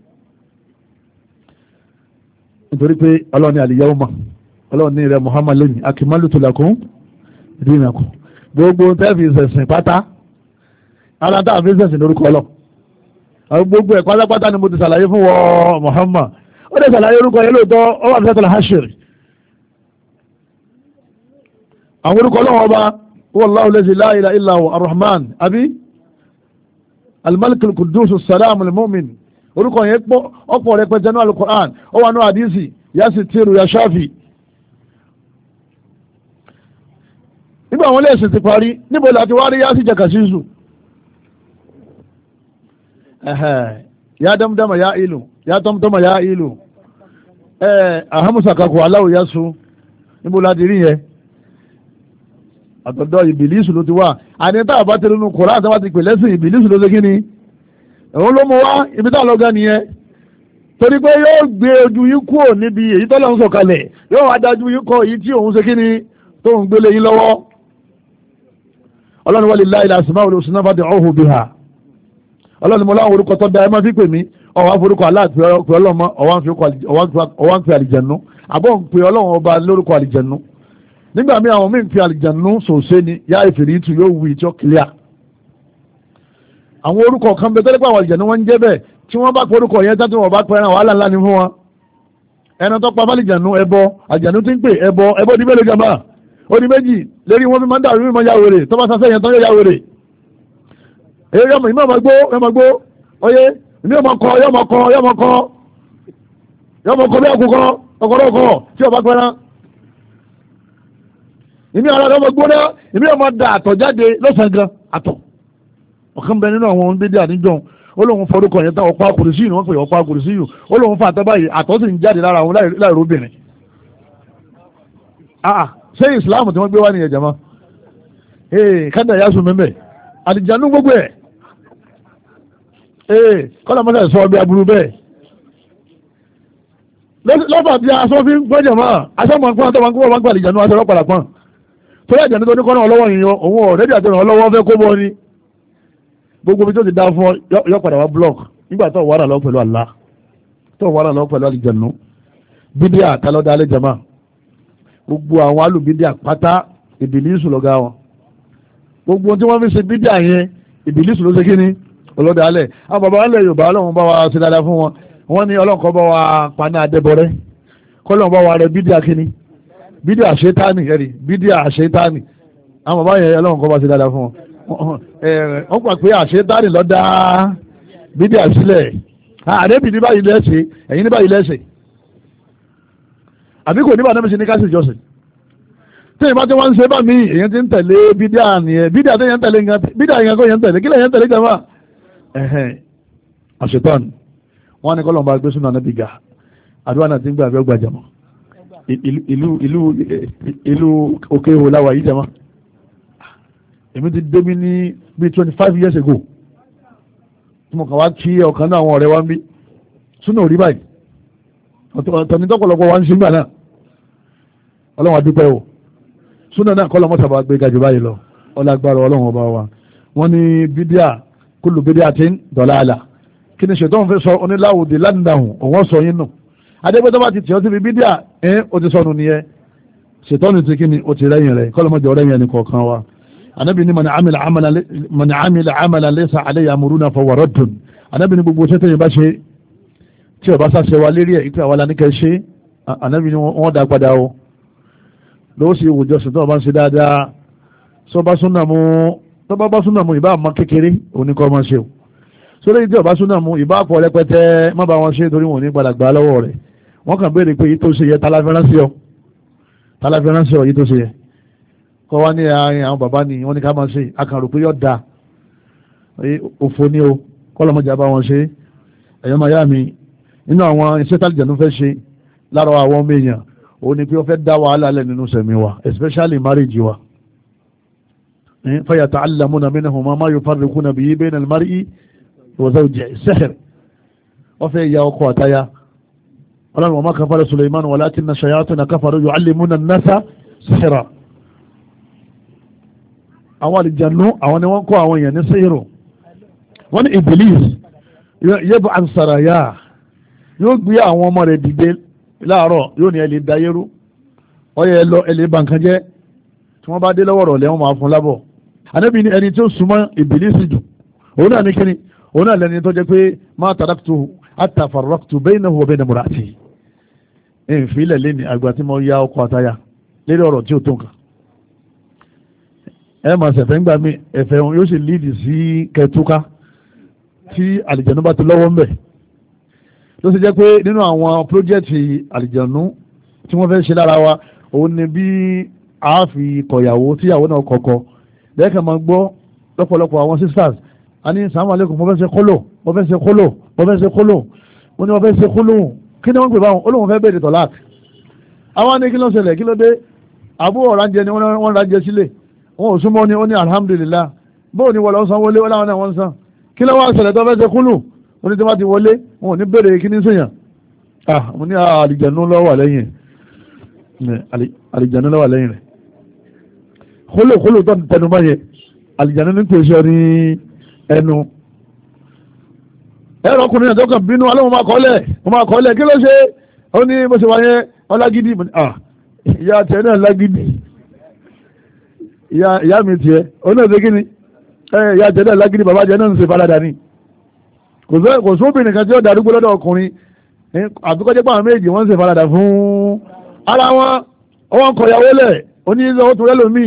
nítorí pé ọlọ́run ní al-yawma ọlọ́run ní rẹ̀ Muhammad lónìí akmaltu lakum dinakum gbogbo tẹ́ẹ̀fì ìṣẹ̀sìn pátá ara tá a fi ṣẹ̀sìn lórúkọ ọlọ́run gbogbo ẹ̀ pátápátá ni mo ti ṣàlàyé fún wọ Muhammad ó dẹ̀ ṣàlàyé orúkọ yẹn lóòótọ́ ó wà ní suratul Hashr àwọn orúkọ ọlọ́wọ́ ọba wallahu lazi la ilaha illa huwa ar-Rahman àbí al-Malik al-Quddus as-Salam al-Mu'min orúkọ yẹn ọ̀pọ̀ rẹ̀ pẹ̀jẹ̀ náà al-Qur'an ó wà ní àdísì ya Sittiru ya Shafi nígbà wọn lẹ́sìn ti parí níbo láti wá rí yá sí jakasizu ya damdama ya ilu ya tamtama ya ilu ahamusa kakọ aláwò ya su níbo láti rí yẹn àtọ̀dọ̀ ìbìlísù ló ti wá àníta àbátẹ̀lú nù kọ̀rọ̀ àtàwà ti pè lẹ́sìn ìbìlísù ló ṣe kí ni òun ló mú wá ibi tá lọ́gá nìyẹn torí pé yóò gbé ojú yín kúrò níbi èyí tọ́lọ́ ń sọ̀kalẹ̀ yóò wá dájú yín kọ èyí tí òun ṣe kí ni tó ń gbélé yín lọ́wọ́ ọlọ́run walillahi al-asma'ul husna fad'uhu biha ọlọ́run mo láwọn orúkọ tó da ẹ máa fi pè mí ọwọ́n forúkọ aláàpẹ ọlọ́mọ ọwọ́n ń fi àlìjẹ̀nú àbọ̀ ń pe ọlọ́run ọba lórúkọ àlìjẹ̀nú nígbà míì àwọn míì ń fi àlìjẹ̀nú sòṣe ni yá ìfìrìtù yóò wù ìjọ clear àwọn orúkọ kan bẹ tẹ́lẹ̀ pé àwọn àlìjẹ̀nú wọn ń jẹ́ bẹ́ẹ̀ tí wọ́n bá pe orúkọ yẹn tán tí wọ́n bá pe ẹran wàhálà ńlá ni fún wọn ẹran tó pa fálìjẹ̀nú ẹbọ àlìjẹ̀nú ti ń pè ẹbọ ẹbọ ní mélòó jàmbá ó ní méjì lérí wọn fi máa ń dàrú mímọ ya wèrè tó bá sasẹ́ yẹn tán yóò ya wèrè èyí yọmọ ìmọ̀ ọmọ gbó yọmọ gbó oyé ìmí ọmọ kọ yọmọ kọ yọmọ kọ yọmọ kọ bí àkùkọ ọkọ̀rọ̀kọ̀ tí ọba pẹ́rán ìmí ara ọmọ gbóná ìmí ọmọ da àtọ̀ jáde lọ́sàn gan àtọ̀ ọ̀kan bẹ nínú àwọn bídí àníjọ́ ó lóun forúkọ yẹn tá ọ̀pá kùrìsí yìí wọ́n pè ọ̀pá kùrìsí yìí ó lóun fa àtọ́ báyìí àtọ̀ sì ń jáde lára àwọn láìróbìnrin ah ṣé ìsìláàmù tí wọ́n gbé wá nìyẹn jama ee kádà yá sùn mẹ́mẹ́ àlìjánu gbogbo ẹ̀ ee kọ́lá mọ́tà sọ bí aburú bẹ́ẹ̀ lọ́pàá bí aṣọ fi ń gbọ́jọ̀ mọ́ aṣọ mọ̀ nǹkan tó máa ń gbọ́ máa ń gbà àlìjánu aṣọ ọlọ́pàá pọ́n tó yẹ àjẹ́nu tó ní kọ́nà ọlọ́wọ́ yìí òun ọ̀rẹ́dì àti ọlọ́wọ́ fẹ́ kó bọ́ ni gbogbo bí tó ti dá fún ọ yọ padà wá block nígbà tó wàrà lọ pẹ̀lú Allah tó wàrà lọ pẹ̀lú àlìjánu bídíà tálọ́dá alẹ́ jama gbogbo àwọn alùbídíà pátá ìbìlísù lọ́gá wọn gbogbo tí wọ́n fi ṣe bídíà yẹn ìbìlísù ló ṣe kí ni ọlọ́dà alẹ́ àwọn bàbá alẹ́ Yorùbá ọlọ́run bá wa ṣe dáadáa fún wọn wọ́n ní ọlọ́kọ̀ bá wa paná adébọrẹ́ kọ́lọ́run bá wa rẹ bídíà kíní bídíà àṣetáni ẹ̀rí bídíà àṣetáni àwọn bàbá yẹn ọlọ́run kọ́ bá ṣe dáadáa fún wọn wọ́n gbà pé àṣetáni ló dá bídíà sílẹ̀ àdébì ní báyìí lẹ́sẹ̀ ẹ̀yìn ní báyìí lẹ́sẹ̀ àbí kò níbà náà ṣe ní káṣí ìjọsìn tí ìbá tí wọ́n ń ṣe bá mi èyàn ti ń tẹ̀lé bídíà nìyẹn bídíà tó yẹn ń tẹ̀lé nǹkan bídíà yẹn kó yẹn ń tẹ̀lé kí lẹ́yìn ń tẹ̀lé jàmbá ẹ̀hẹ́n àṣetán wọ́n ní kọ́lọ́mbà gbé súnà náà bìgà àdúrà náà ti ń gbà bí ọgbà jàmọ́ ìlú ìlú ìlú òkè ìhò láwà yìí jàmọ́ èmi ti dé mi ní bíi twenty five years ago tí mo kàn wá kí ọ̀kan náà àwọn ọ̀rẹ́ wa ń bí súnà òrí báyìí ọ̀tọ̀ni tọ́pọ̀lọpọ̀ wa ń ṣe ń gbà náà ọlọ́run adúpẹ́ o súnà náà kọ́lọ́ mọ́tàbà gbé gajù báyìí lọ ọlágbára ọlọ́run ọba wa wọ́n ní bídíà kúlù bídíà tí ń dọ̀lá àlà kí ni ṣètò ń fẹ́ sọ oníláwòdì ládìndàhùn òun sọ yín nù adégbétọ́ bá ti tì ọ́ síbi bídíà ẹ̀ ó ti sọnù nìyẹn ṣètò ní ti kí ni ó ti rẹ́yìn rẹ̀ kọ́lọ́ mọ́jọ rẹ́yìn ẹnì kọ̀ọ̀kan wa Ànábì ní man amila amalan man amila amalan laysa alayhi amruna fahuwa raddun. Ànábì ní gbogbo sẹ́tẹ̀yìn bá ṣe tí ọba sáṣẹ wa lérí ẹ̀ ìpè àwọn aláníkẹ́ ṣe Ànábì ní wọ́n dá padà o lọ́wọ́ sí ìwòjọsìn tó bá ń ṣe dáadáa sọba súnà mú tọ́ba bá súnà mú ìbá àmọ́ kékeré oníkọ́ máa ṣe o sórí ìdí ọba súnà mú ìbá àpọ̀ rẹpẹtẹ má bá wọn ṣe torí wọn ò ní padà gbà lọ́wọ́ rẹ̀ wọ́n kàn béèrè pé yìí tó ṣe yẹ tálàfẹ́ránṣẹ́ ọ tálàfẹ́ránṣẹ́ ọ yìí tó ṣe yẹ kọ́ wá ní àárín àwọn bàbá ni wọ́n ní ká máa ṣe akàrò pé yọ̀ da òfò ní o kọ́lọ́mọjà bá wọn ṣe ẹ̀yọ́ máa yá mi nínú àwọn iṣẹ́ tálìjẹ̀nu fẹ́ ṣe lára àwọn ọmọ èèyàn òun ni pé ó fẹ́ dá wàhálà lẹ̀ nínú sẹ̀mí wa especially marriage wa fayata'allamuna minhuma ma yufarriquna bihi bayna al-mar'i wa zawjihi sihr wọ́n fẹ́ ya ọkọ àtaya ọlọ́run wa ma kafara Sulaiman walakinna shayatina kafaru yu'allimuna an-nasa sihra àwọn àlìjànú àwọn ni wọ́n kọ́ àwọn èèyàn ní síhìrù wọ́n ní Iblis yẹ́bù ansaraya yóò gbé àwọn ọmọ rẹ̀ dìde láàárọ̀ yóò ní ẹlẹ́ dayérú ọyẹ ẹlọ ẹlẹ́ bankanjẹ́ tí wọ́n bá dé lọ́wọ́ rọ̀ lẹ́wọ̀n máa fún lábọ̀ Ànábì ní ẹni tí ó súnmọ́ Iblis jù òun náà ní kíni òun náà lẹ́ni tó jẹ́ pé ma taraktu hatta farraqtu baynahu wa bayna imra'ati ẹ̀yìn fílẹ̀ lẹ́ni àgbà tí mo ya ọkọ̀ àtayà lérí ọ̀rọ̀ tí ó tó nǹkan ẹ máa ṣẹ̀fẹ̀ ń gbà mí ẹ̀fẹ̀ wọn yóò sì líìdì sí kẹtùká tí àlìjẹ̀nú bá ti lọ́wọ́ ń bẹ̀ ló sì jẹ́ pé nínú àwọn pírójẹ́tì àlìjẹ̀nú tí wọ́n fẹ́ ṣe lára wa òun ni bí a fi kọ̀yàwó tíyàwó náà kọ̀kọ̀ lẹ́ẹ̀kan máa gbọ́ lọ́pọ̀lọpọ̀ àwọn sisters a ní sàmú alẹ́kùn mo fẹ́ ṣe kólò mo fẹ́ ṣe kólò mo fẹ́ ṣe kólò mo ní mo fẹ́ ṣe kólò kí ni wọ́n pè báwọn olóhùn fẹ́ bèèrè tọ̀láàk àwọn ní kí ló ṣẹlẹ̀ kí ló dé àbúrò ọ̀ránjẹ ni wọ́n ránjẹ sílẹ̀ wọn ò súnmọ́ ni ó ní alhamdulillah bóò ní wọ́n lọ san wọlé ó láwọn náà wọ́n san kí ló wá ṣẹlẹ̀ tó fẹ́ ṣe kúlù ó ní tí wọ́n ti wọlé wọn ò ní bèrè kí ní sèyàn ah mo ní àlìjẹ̀nú lọ́wọ́ lẹ́yìn àlìjẹ̀nú lọ́wọ́ lẹ́yìn rẹ̀ kólò kólò tó tẹnu bá yẹ àlìjẹ̀nú ní pèsè ní ẹnu ẹ̀rọ ọkùnrin náà tó kàn bínú alẹ́ wọn máa kọ́lẹ̀ wọn máa kọ́lẹ̀ kí ló ṣe ó ní bó ṣe wáyé ọlágídí ah ìyá tẹ̀ náà lágídí ìyá mi tiẹ̀ oní ọ̀sẹ̀ kíni ìyá jẹ́ náà lágídí bàbá jẹ́ náà ń ṣe farada ni kò sóbìnrin kan tí ó darúgbó lọ́dọ̀ ọkùnrin àbíkọ́jẹ́ pàwọn méjì wọ́n ń ṣe farada fún ara wọn wọ́n kọ ìyàwó lẹ̀ oníṣẹ́ tó rẹ́ lómi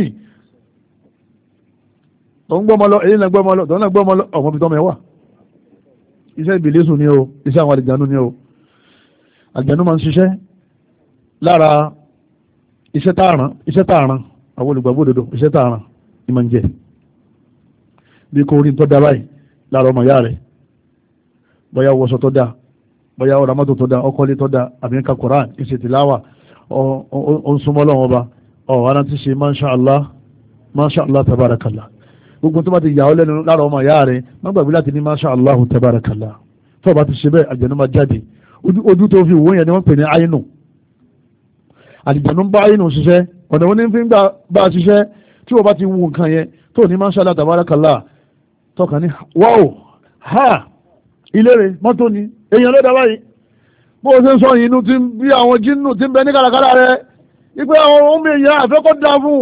tó ń gbọ́mọ lọ èyí náà gbọ́mọ lọ tó ń náà gbọ́mọ lọ ọmọ bí tọ́mọ ẹ wà iṣẹ́ ìbílẹ̀sù ni o iṣẹ́ àwọn àlìjánu ni o àlìjánu máa ń ṣiṣẹ́ lára iṣẹ́ tààràn iṣẹ́ tààràn àwọn olùgbàgbọ́ òdodo iṣẹ́ tààràn ní ma ń jẹ́ bí kò rí tó dá báyìí lára ọmọ ìyá rẹ̀ bóyá wọṣọ tó dá bóyá ọ̀rọ̀ mọ́tò tó dá ọkọ̀lé tó dá àbí nǹkan Koran ìṣètìláwà ó ń súnmọ́ lọ́wọ́ ọba ọ̀ ara ti ṣe masha Allah masha Allah tabarakallah gbogbo tó bá ti yà ọ́ lẹ́nu lára ọmọ ìyá rẹ̀ má gbàgbé láti ní masha Allah tabarakallah tó bá ti ṣe bẹ́ẹ̀ àjẹ̀nú máa jáde ojú tó fi wò yẹn ni wọ́n pè ní àyínú àlìjẹ̀nú bá àyínú ṣiṣẹ́ ọ̀nà wọn ní fi ń gbà bá a ṣiṣẹ́ tí wọ́n bá ti wù nǹkan yẹn tó ní masha Allah tabarakallah tọ́ka ní wáò ha ilé rẹ̀ mọ́tò ni èèyàn ló dábàá yìí bó o ṣe ń sọ yìí inú ti ń bí àwọn jínú ti ń bẹ ní kàràkàrà rẹ̀ wípé àwọn ohun èèyàn àfẹ́kọ́ dá fún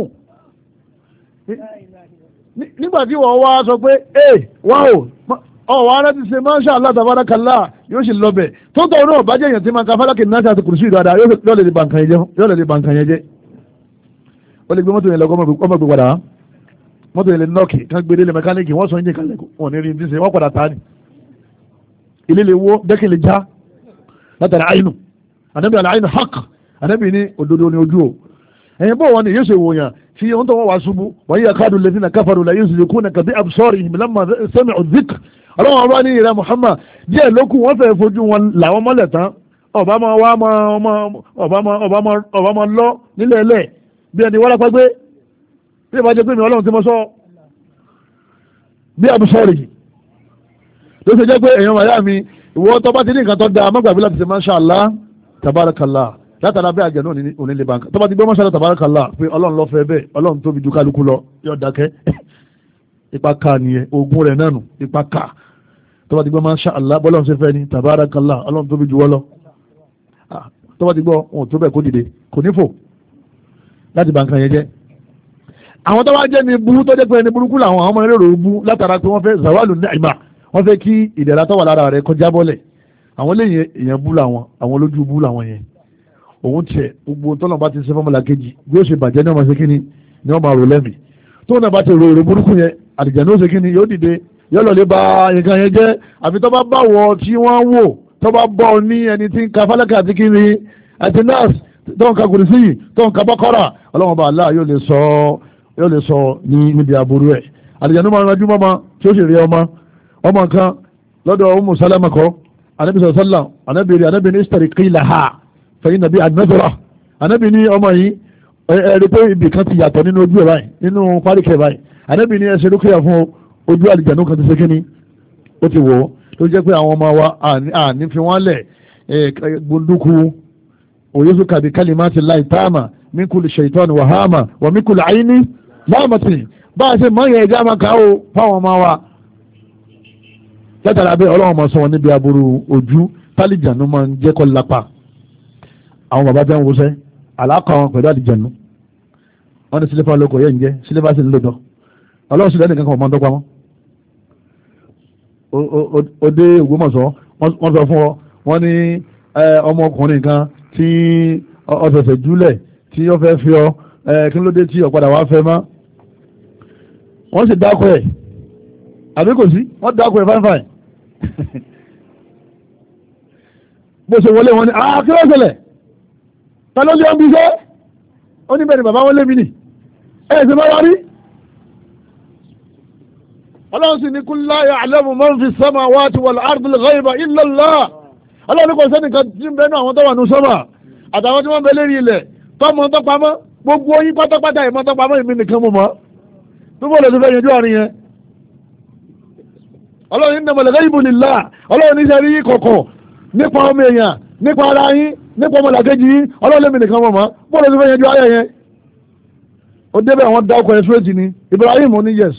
nígbà tí wọ́n wá sọ pé ee wáò ọ̀wọ́ ara ti ṣe masha Allah tabarakallah yóò sì lọ bẹ̀ tó tọ̀ náà bá jẹ́ èèyàn tí máa ka fálákì náà àti kùrùsì ìdáadáa yóò lè di bàǹkàn yẹn jẹ́ ó lè gbé mọ́tò yẹn lọ ọmọ gbé padà mọ́tò yẹn lè nọ́ọ̀kì kan gbé délé mẹkáníìkì wọ́n sọ yín kalẹ̀ wọn ní rí ní ṣe wọ́n padà ta ni ilé lè wó dẹ́kì lè já látàrí àyínú ànábì àlàyínú haq ànábì ní òdodo ní ojú o ẹ̀yìn bó wọn ni yóò ṣe wò yàn tí wọ́n tó wọ́n wá ṣubú wọ́n yíya káàdùn lè fínà káfàrù la yóò sì kú nàkà bí absọ́rì ìmìlámà sẹ́mi ọ̀zik ọlọ́wọ́n bá ní ìrẹ́ Muhammad díẹ̀ lókun wọ́n fẹ́ fojú wọn làwọn mọ́lẹ̀ tán ọba máa wá ọba máa lọ nílẹ̀ ẹlẹ́ bí ẹni wọ́n lápá gbé bí ìbá jẹ́ pé mi ọlọ́run ti mọ́ sọ bí absọ́rì ló ṣe jẹ́ pé èèyàn wáyà mi ìwọ tó bá ti ní nǹkan tó dáa mọ́gbàgbé láti ṣe masha Allah tabarakallah látara bẹ́ẹ̀ àjẹ́ náà òní lè bàǹkà tó bá ti gbé masha Allah tabarakallah pé ọlọ́run ló fẹ́ bẹ́ẹ̀ ọlọ́run tóbi ju kálukú lọ yóò dákẹ́ ipa ká nìyẹn ogun rẹ̀ náà nù ipa ká tó bá ti gbé masha Allah bọ́lọ́run ṣe fẹ́ ni tabarakallah ọlọ́run tóbi ju wọ́ lọ tó bá ti gbọ́ ohun tó bẹ́ẹ̀ kó dìde kò ní fò láti bàǹkà yẹn jẹ́ àwọn tó wá jẹ́ ní bú tó jẹ́ pé ẹni burúkú làwọn àwọn ọmọ ẹlẹ́rọ bú látara pé wọ́n fẹ́ zawalu ni'ma wọ́n fẹ́ kí ìdẹ̀ra tó wà lára rẹ̀ kọjá bọ́lẹ̀ àwọn lẹ́yìn èèyàn bú làwọn àwọn olójú bú làwọn yẹn òun tiẹ̀ gbogbo tọ́nà bá ti ṣe fọ́mọ́lá kejì bí ó ṣe bàjẹ́ ní ọmọ ṣe kíni ní ọmọ àrò lẹ́mì tó náà bá ti ro èrò burúkú yẹn àlìjànnú ó ṣe kíni yóò dìde yóò lọ lè ba nǹkan yẹn jẹ́ àfi tó bá bá wọ tí wọ́n wò tó bá bọ́ ọ ní ẹni tí ń ka fálákà àti kíni àti nọ́ọ̀sì tó ń ka kùrìsì yìí tó ń ka bọ́kọ́rà ọlọ́run bá aláà yóò lè sọ yóò lè sọ ní níbi aburú ẹ̀ àlìjànnú máa ń rajú mọ́mọ́ tí ó sì rí ọmọ ọmọ kan lọ́dọ̀ Ummu Salama kọ́ anabi sọ̀sọ́lá anabi rí anabi ní istariqi laha fẹ̀yìn nàbí adnazara anabi ní ọmọ yìí ẹ̀rí pé ibì kan ti yàtọ̀ nínú ojú ẹ̀ báyìí nínú páríkẹ̀ báyìí anabi ní ẹsẹ̀ lókè fún ojú àlìjànnú kan ti ṣe kíní ó ti wò ó tó jẹ́ pé àwọn ọmọ wa àní fi wọ́n lẹ̀ gbóndúkú òyìnbó kàbí kalimati llahi taama min kulli shaytan wa hama wa min kulli ayni láàmàtì bá a ṣe mọ́ yẹn ẹja máa kà ó fáwọn ọmọ wa látara bẹ́ẹ̀ ọlọ́run máa sọ wọn níbi aburú ojú tálíjànú máa ń jẹ́ kọ́ lápá àwọn bàbá jẹ́ ń wọṣẹ́ àlàkà wọn pẹ̀lú àlìjànú wọ́n ní sílẹ̀fà lóko yẹn ń jẹ́ sílẹ̀fà sì ń lòdọ̀ ọlọ́run sì lẹ́nìkan kan ọmọ tó pamọ́ òde Ògbómọ̀ṣọ́ wọ́n sọ fún ọ wọ́n ní ọmọkùnrin kan tí ọ̀sẹ̀sẹ̀ júlẹ̀ tí ó fẹ́ fi ọ kí ló dé tí ọ̀padà wá fẹ́ mọ́ wọ́n sì dákọ̀ ẹ̀ àbí kò sí wọ́n dákọ̀ ẹ̀ fáìfáì bó ṣe wọlé wọn ni àá kí ló ṣẹlẹ̀ ta ló lé ọmọ iṣẹ́ ó ní bẹ́ẹ̀ ni bàbá wọn lé mi nì ẹ̀ ṣe bá wá rí ọlọ́run sì ní kul la ya'lamu man fi samawati wal ardi al-ghayba illa Allah ọlọ́run ní kò sẹ́nìkan tí ń bẹ náà àwọn tó wà ní sọ́mà àtàwọn tí wọ́n bẹ lérí ilẹ̀ tọ́mọ tó pamọ́ gbogbo yín pátápátá ìmọ̀ tó pamọ́ ìmí nìkan mọ̀ mọ́ tó bọ́ lọ́dún fẹ́ yanjú àárín yẹn ọlọ́run innamal ghaybu lillah ọlọ́run ní sẹ́rí kọ̀kọ̀ nípa ọmọ èèyàn nípa ara yín nípa ọmọlàkejì yín ọlọ́run lèmi nìkan mọ̀ mọ́ bọ́ lọ́dún fẹ́ yanjú ayẹ yẹn ó débẹ̀ wọn dá ọkọ̀ ẹ̀sùrẹ́tì ni Ibrahim ní yes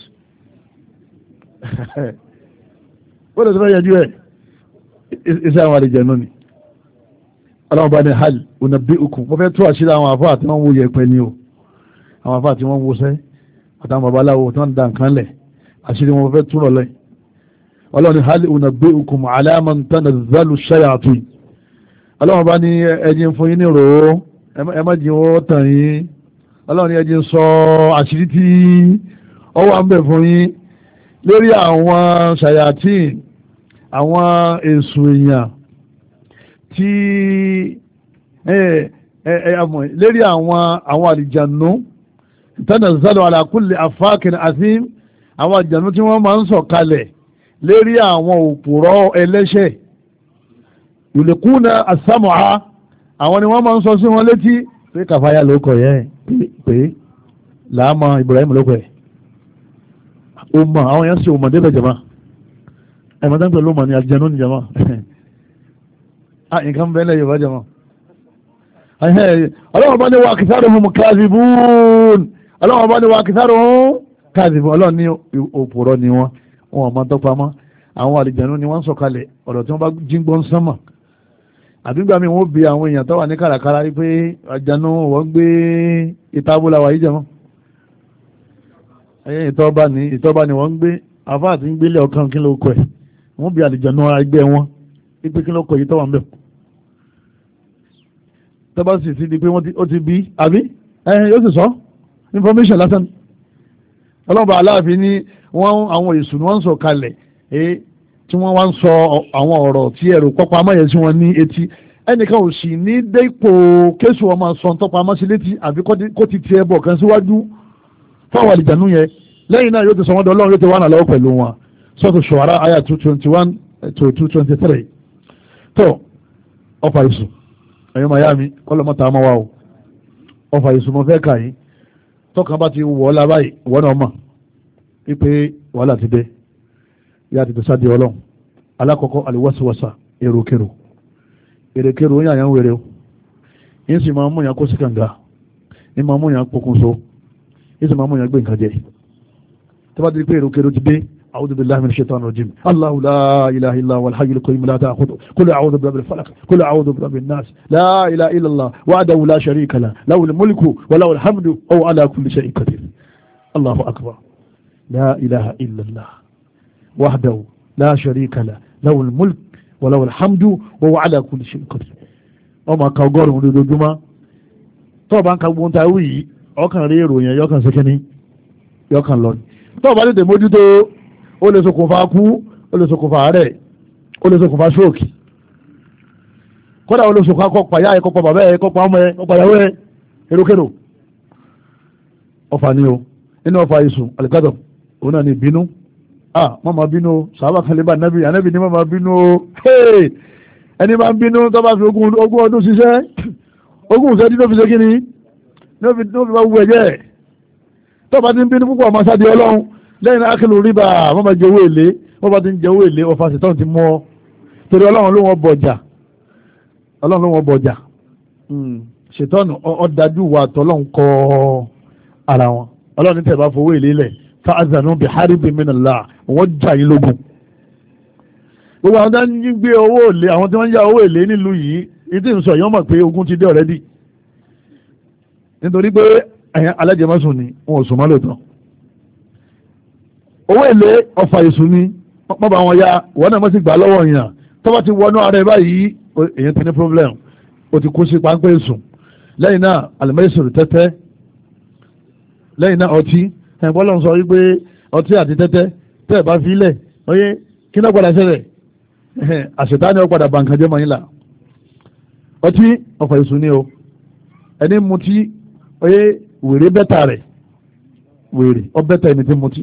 bọ́ lọ́dún fẹ́ yanjú ẹ̀ iṣẹ́ àwọn àlejò ni ọlọ́run bá ní hal unabbi'ukum mo fẹ́ tó àṣírí àwọn àfáà àti wọ́n wo yẹpẹ ni o àwọn àfáà àti wọ́n wo sẹ́ àtàwọn babaláwo tí wọ́n ń da nǹkan lẹ̀ àṣírí wọn fẹ́ túnrọ̀ lẹ̀ ọlọ́run ní hal unabbi'ukum ala man tanazzalu shayatin ọlọ́run bá ní ẹjìn fún yín ní ròó ẹ má jí wọ́n tàn yín ọlọ́run ní ẹjìn sọ àṣírí tí ó wà ń bẹ̀ fún yín lórí àwọn shayatin àwọn èṣù èèyàn tí lérí àwọn àwọn àlìjànú tanazzalu ala kulli afákin azim àwọn àlìjànú tí wọ́n máa ń sọ̀ kalẹ̀ lérí àwọn òpùrọ́ ẹlẹ́ṣẹ̀ yulquna as-sam'a àwọn ni wọ́n máa ń sọ sí wọn létí pé kàfáyà ló kọ̀ yẹn pé làámọ̀ Ibrahim ló kọ̀ ẹ̀ ó mọ̀ àwọn yẹn sì ò mọ̀ débẹ̀ jẹ̀má ẹ̀mọ̀ tán pẹ̀lú mọ̀ ní àlìjànú ní jẹ̀má nǹkan bẹ́ẹ̀ Yorùbá jẹ̀mọ́ ọlọ́wọ́ bá ní wa aktharuhum kadhibun ọlọ́wọ́ bá ní wa aktharuhum kadhibun ọlọ́wọ́ ní òpùrọ́ ni wọ́n wọn ọmọ tó pamọ́ àwọn àlìjànú ni wọ́n ń sọ̀kalẹ̀ ọ̀rọ̀ tí wọ́n bá jíǹgbọ́n sánmà àbígbà mi wọ́n bi àwọn èèyàn tó wà ní kàràkàrà wípé àjànú wọ́n gbé ìtabúlà wà yí jẹ̀mọ́ ìtọ́ba ni ìtọ́ba ni wọ́n gbé afá àti gbélé ọkàn kí ló kọ ẹ̀ wọ́n bi àlìjànú ẹgbẹ́ wọn wípé kí ló kọ yìí tọ́wà ń bẹ̀ tọ́ba sì ti di pé ó ti bí àbí ẹ̀hìn yóò sì sọ information lásán ọlọ́ba aláàfin ní wọ́n àwọn èsù ni wọ́n ń sọ kalẹ̀ tí wọ́n wá ń sọ àwọn ọ̀rọ̀ tí ẹ̀rù pọ́pọ́ amáyẹ sí wọn ní etí ẹnìkan ò sì ní dépò kéṣù ọmọ sọ tọ́pọ̀ amá sí létí àbí kó ti tiẹ̀ bọ̀ kan síwájú fáwọn àlìjànú yẹn lẹ́yìn náà yóò ti sọ wọ́n dọ́lọ́run yóò ti wà náà lọ́wọ́ pẹ̀lú wọn sọ́tò Shu'ara àyà two twenty one to two twenty three tó ọfà ìsù ẹ̀yọ́ miami kọ́lọ́mọ́ta ọmọ wa o ọfà ìsù mọ́ fẹ́ kà yín tọ́kàn bá ti wọ̀ ọ́ lábáyé ìwọ náà mọ̀ wípé wàhálà ti dé yá ti tẹ̀sá di ọlọ́run alákọ̀ọ́kọ́ àlùwàsíwàsà èròkèrò èròkèrò yàn yàn wèrè o yín sì máa mú yàn kó sí kànga yín máa mú yàn pokùnso yín sì máa mú yàn gbé nǹkan jẹ tó bá ti di pé èròkèrò ti dé أعوذ بالله من الشيطان الرجيم الله لا إله إلا هو الحي القيوم لا تأخذه كل أعوذ برب الفلق كل أعوذ برب الناس لا إله إلا الله وحده لا شريك له له الملك وله الحمد وهو على كل شيء قدير Allahu akbar la ilaha illallah wahdahu la sharika lahu lahul mulk wa lahul hamdu wa huwa ala kulli shay'in qadir ọmọ ka ọgọ́rùn-ún lójoojúmọ́ tó bá ń ka gbóhùn táwí yìí ọkàn rí ìròyìn yọkàn sẹ́kẹ́ni yọkàn lọ tó bá tètè mójútó ó lè ṣokùnfà kú ó lè ṣokùnfà àárẹ̀ ó lè ṣokùnfà ṣóòkì kódà ó lè ṣokùnfà kọ́pà yá ẹ̀ kọ́pà bàbá ẹ̀ kọ́pà ọmọ ẹ̀ kọ́pà ìyàwó ẹ̀ erókèrò ọfà ni o inú ọfà ìsùn àlùkádọ̀ òun náà ni ìbínú ah mọ́mọ́ bínú sàábà kan lè bá nábì ànábì ní mọ́mọ́ bínú o ẹni máa ń bínú tó bá fi ogún ọdún ṣiṣẹ́ ogún ìṣẹ́dí ló fi ṣe kí ni ló fi bá wú ẹ̀jẹ̀ tó bá ti ń bínú púpọ̀ ọmọ sáde ọlọ́run lẹ́yìn náà akílù rìbá wọ́n máa jẹ owó èlé wọ́n bá ti ń jẹ owó èlé ọfà ṣètọ́n ti mú ọ torí ọlọ́run ló wọ́n bọ̀jà ọlọ́run ló wọ́n bọ̀jà ṣètọ́nù ọ̀dájú wa tọ́lọ́run kọ́ ara wọn ọlọ́run tẹ̀ bá fowó èlé lẹ̀ fa'azanu bi haribi minallah wọ́n jà yín lógun gbogbo àwọn tó ń gbé owó èlé àwọn tí wọ́n ń yá owó èlé nílùú yìí ìdí ń sọ yìí wọ́n mọ̀ pé ogun ti dé ọ̀rẹ́dì nítorí pé alájẹmọ́sùn ni wọn ò sùn mọ́ lóòótọ́ owó èlé ọfà ìsùn ni wọ́n bá wọn ya wọ́n náà mọ́ sí gbà lọ́wọ́ yàn tó bá ti wọnú ara ẹ̀ báyìí èyàn ti ní problem o ti kó sí páńpẹ́ ìsùn lẹ́yìn náà alimẹ́sùn tẹ́tẹ́ lẹ́yìn náà ọtí ẹ̀gbọ́n lọ́n sọ wípé ọtí àti tẹ́tẹ́ tẹ́ ẹ̀ bá fi lẹ̀ oyé kí náà padà ṣẹlẹ̀ àṣetáni ó padà bàǹkà jẹ́ mọ́yìnlá ọtí ọ̀fà ìsùn ni o ẹni mutí oyé wèrè bẹ́tà rẹ̀ wèrè ọ bẹ́tà ẹni tí mutí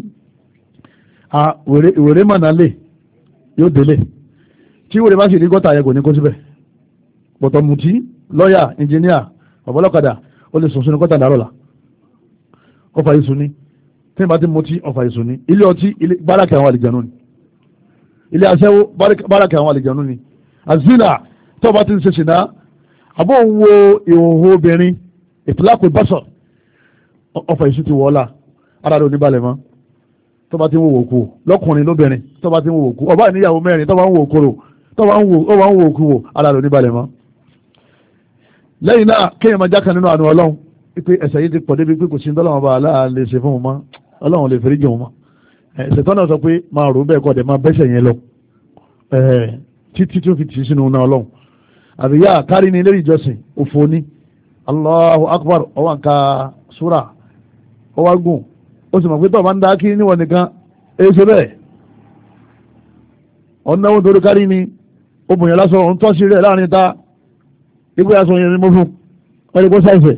wèrè mọ̀nà lè yóò délé tí wèrè bá sì ní gọ́tà yẹ kò ní kó síbẹ̀ bọ̀tọ̀ mutí lọ́yà ẹnjìníà ọ̀bọ̀lọ́kadà ó lè sùn sínú gọ́tà dàrọ́là ọ̀fà ìsùn ni tí n bá ti mutí ọ̀fà ìsùn ni ilé ọtí báràkì àwọn àlìjànú ni ilé aṣẹ́wó báràkì àwọn àlìjànú ni àzínà tó bá ti ń ṣe ṣìnà àbọ̀ ń wo ìhòòhò obìnrin ìtìlákò ìbásọ̀ ọ̀fà ìsùn ti wọ́ọ́lá ara rẹ̀ ò ní balẹ̀ mọ́ tó bá ti ń wo òkú lọ́kùnrin lóbìnrin tó bá ti ń wo òkú ọba ìníyàwó mẹ́rin tó bá ń wo òkúrò tó bá ń wo òkú wò ara rẹ̀ ò ní balẹ̀ mọ́ lẹ́yìn náà kéèyàn máa jákàn nínú àánú ọlọ́run pé ẹ̀ṣẹ̀ yìí ti pọ̀ débi pé kò sí dọ́là wọn bá aláà lè ṣe fún wọn mọ́ ọlọ́run lè fẹ́rí jẹ wọn mọ́ ṣètọ́ náà sọ pé máa rò bẹ́ẹ̀ kọ́ dẹ̀ máa bẹ́sẹ̀ yẹn lọ títí tí ó fi tì í sínú náà ọlọ́run àbíyá kárí ni ilé ìjọsìn òfò ní Allahu Akbar ọwọ́ nǹka súrà ọwọ́ gùn ó sì mọ̀ pé tọ́ọ̀ máa ń dá kí níwọ̀n nìkan èso bẹ́ẹ̀ ọ̀nàwó torí kárí ni obìnrin lásán òun tọ́ sí rẹ̀ láàrin ta ìgbé aṣọ yẹn ni mo fún wọ́n lè kó sáìsẹ̀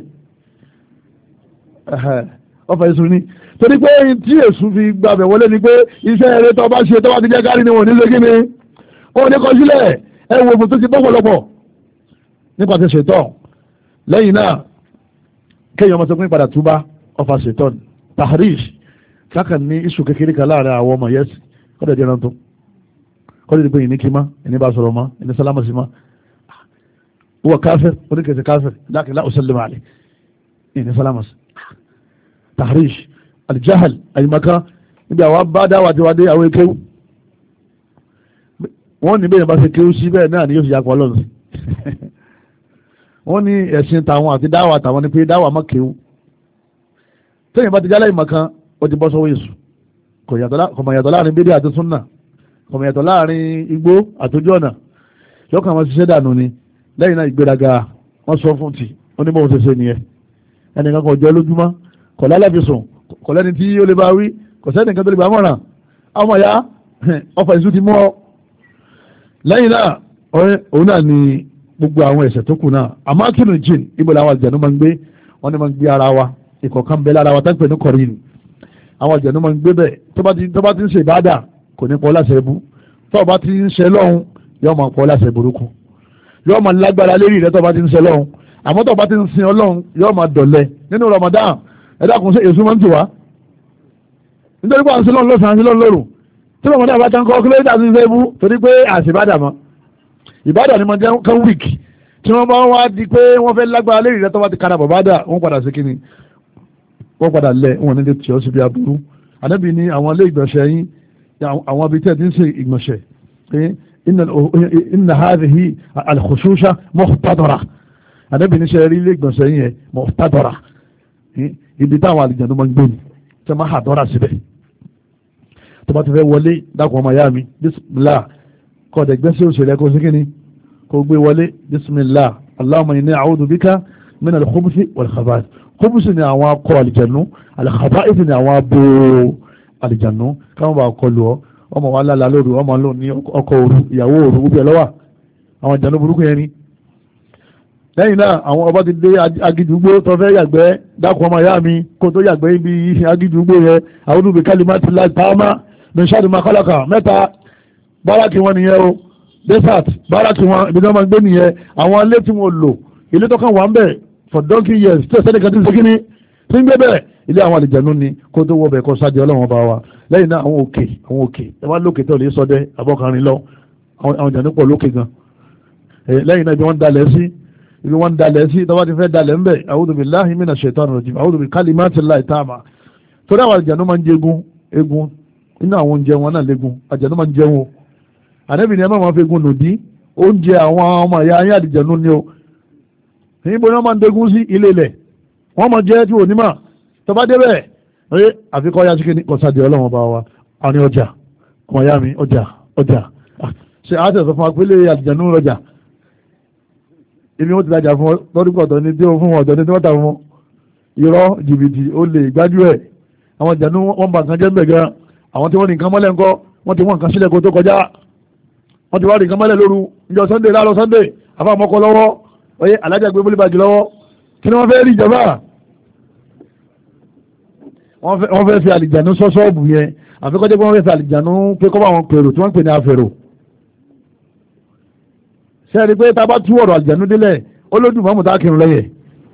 ọfà èsù ni torí pé tí èsù fi gbàbẹ̀ wọlé ni pé iṣẹ́ eré tó bá ṣe tó bá ti jẹ́ kárí ni wọ́n ní ṣe kí ni wọ́n ní kọ sílẹ̀ ẹ wo ògùn tó ti pọ̀pọ̀lọpọ̀ nípa ti ṣètọ́ lẹ́yìn náà kéèyàn ọmọ tó pín padà túbá ọfà ṣètọ́ tahrish kákan ní iṣu kékeré kan láàrin àwọn ọmọ yẹsì kọ́dẹ̀ díẹ̀ náà tó kọ́dẹ̀ díẹ̀ pé ìní kí má ìní bá sọ̀rọ̀ má ìní sálámà sí má wọ́n káfẹ́ oníkẹsẹ̀ káfẹ́ lákìlá ọ̀sẹ̀lẹ̀ máa lè ìní sálámà sí tahrish aljahal àyìnmaka níbi àwọn bá dáwà tí wàá dé àwọn ekéwù wọ́n ní bẹ́ẹ̀ bá ṣe kéwù sí bẹ́ẹ̀ náà ni yóò fi yàpọ̀ ọlọ́run sí wọ́n ní ẹ̀sìn tàwọn àti dáwà tàwọn ni pé dáwà má kéwù tẹ́yìn bá ti jálẹ̀ ìmọ̀kan ó ti bọ́ sọ́wọ́ Èṣù kò mọ̀ yàtọ̀ láàrin bídí àti súnà kò mọ̀ yàtọ̀ láàrin igbó àtòjú ọ̀nà yọkàn wọn ṣiṣẹ́ dànù ni lẹ́yìn náà ìgbéraga wọ́n sọ fún ti ó ní bọ́ọ̀ ṣe ṣe nìyẹn ẹnìkan kò jẹ́ lójúmọ́ kò lálẹ́fisùn kò lẹ́ni tí ó lè bá wí kò sẹ́ni nǹkan tó lè bá mọ̀ràn ọmọ ya ọfà ìṣú ti mú ọ lẹ́yìn náà òun náà ni gbogbo àwọn ẹ̀ṣẹ̀ tó kù náà àmọ́ kí ni jìn ibo làwọn àjẹnú máa ń gbé wọ́n ní máa ń gbé ara wa ìkọ̀kan bẹ lára wa tá ń pè ní kọ̀rin àwọn àjẹnú máa ń gbé bẹ́ẹ̀ tó bá ti ń ṣe ìbádà kò ní pọ̀ láṣẹ ibú tó bá ti ń ṣe lọ́hùn yóò máa pọ̀ láṣẹ burúkú yóò máa lágbára lérí rẹ tó bá ti ń ṣe lọ́hùn àmọ́ tó bá ti ń sin ọlọ́hun yóò máa dọ̀lẹ́ nínú Ramadan ẹ̀dá kùn sí èso máa ń tì wá nítorí pé à ń sin lọ́hùn lọ́sàn-án sí lọ́hùn lóru tí Ramadan bá tán kọ́ kí ló dé àti ṣe ibú torí pé àṣìbádà mọ́ ìbádà ni mo jẹ́ kan wíìkì tí wọ́n bá wá di pé wọ́n fẹ́ lágbára lérí rẹ tó bá ti kára bàbádà wọ́n padà sí kíni wọ́n padà lẹ̀ wọ́n nílé tí ó sì bí aburú ànábì ní àwọn ilé ìgbọ̀nsẹ̀ yín àwọn ibi tí ẹ̀ ti ń ṣe ìgbọ̀nsẹ̀ inna hadhihi al-khushusha muhtadara ànábì ní sẹ́rí ilé ìgbọ̀nsẹ̀ yín yẹn muhtadara ibi táwọn àlìjànnú máa ń gbé ni tẹ́ máa àdọ́rà síbẹ̀ tó bá ti fẹ́ wọlé dákun ọmọ ìyá mi bísímìlá kọ́ ọ̀dẹ̀ gbẹ́sí òṣèlú kó sí kíni kó gbé wọlé bísímìlá Allahumma inni a'udhu bika min al-khubuthi wal-khaba'ith. khubuthi ni àwọn akọ àlìjànú al-khaba'ith ni àwọn abo àlìjànú káwọn bá kọlu ọ ọmọ wa lálàá lóru ọmọ lò ní ọkọ òru ìyàwó òru gbogbo ẹ̀ lọ́wọ́ àwọn àjànú burúkú yẹn ni. lẹ́yìn náà àwọn ọba ti dé agídùgbò tó fẹ́ yàgbẹ́ dákun ọmọ ìyá mi kó tó yàgbẹ́ ibi agídùgbò yẹn a'udhu bi kalimatillahi taama min sharri ma khalaqa mẹ́ta báràkì wọn nìyẹn o desert báràkì wọn ibi tí wọ́n máa ń gbé nìyẹn àwọn ilé tí wọ́n lò ilé tó kàn wà ń bẹ̀ for donkey years tí ẹ̀sẹ̀ nìkan ti ń segin ní tí ń gbé bẹ̀ ilé àwọn àlìjànú ni kó tó wọ bẹ̀ kó sáde ọlọ́run bá wa lẹ́yìn náà àwọn òkè àwọn òkè ẹ wá lókè tó lè sọdẹ abọ́kànrin lọ àwọn ìjànú pọ̀ lókè gan lẹ́yìn náà ibi wọ́n dalẹ̀ sí ibi wọ́n dalẹ̀ sí tọ́wọ́ ti fẹ́ dalẹ̀ ńbẹ̀ a'udhu billahi minash shaitanir rajim a'udhu bi kalimatillahi taama torí àwọn àlìjànú máa ń jẹgun egun inú àwọn oúnjẹ wọn náà légun àjànú máa ń jẹun ànábì ni ẹ má máa fi egun nòdí oúnjẹ àwọn ọmọ ìyá ayé àlìjànú ni o níbo ni wọ́n máa ń dégun sí ilé ilẹ̀ wọ́n máa jẹ́ tí ò ní mà tọ́ba débẹ̀ ẹ àfikọ́ ya sí kí ni kọ́sádé ọlọ́wọ́n bá wa àwọn ọjà ọmọ ìyá mi ọjà ọjà ṣe àtẹ̀sọ fún apélé àlìjànú lọ́jà ibi wọ́n ti dájà fún lọ́dún ọ̀dọ́ ní tí ó fún ọ̀dọ́ ní tí wọ́n tà fún irọ́ jìbìtì ó lè gbájú ẹ̀ àwọn àlìjànú wọ́n bá nǹkan jẹ́ ń bẹ̀ gan àwọn tí wọ́n ní nǹkan mọ́lẹ̀ ńkọ́ wọ́n ti wọ́n nǹkan sílẹ̀ kó tó kọjá wọ́n ti wá rí nǹkan mọ́lẹ̀ lóru ìjọ sunday láàárọ̀ sunday afáàmọ́kọ lọ́wọ́ oyè alájà gbé bólú bàjẹ́ lọ́wọ́ kí ni wọ́n fẹ́ rí ìjọba wọ́n fẹ́ fi àlìjànú sọ́sọ́ọ̀bù yẹn àfikọ́jẹ́ pé wọ́n fẹ́ fi àlìjànú pé kọ́ bá wọn pèrò tí wọ́n ń pè ní afẹ́rò sẹ́ẹ̀rí pé tá a bá tú ọ̀rọ̀ àlìjànú délẹ̀ olódùn mọ́mù tá a kírun lẹ́yẹ̀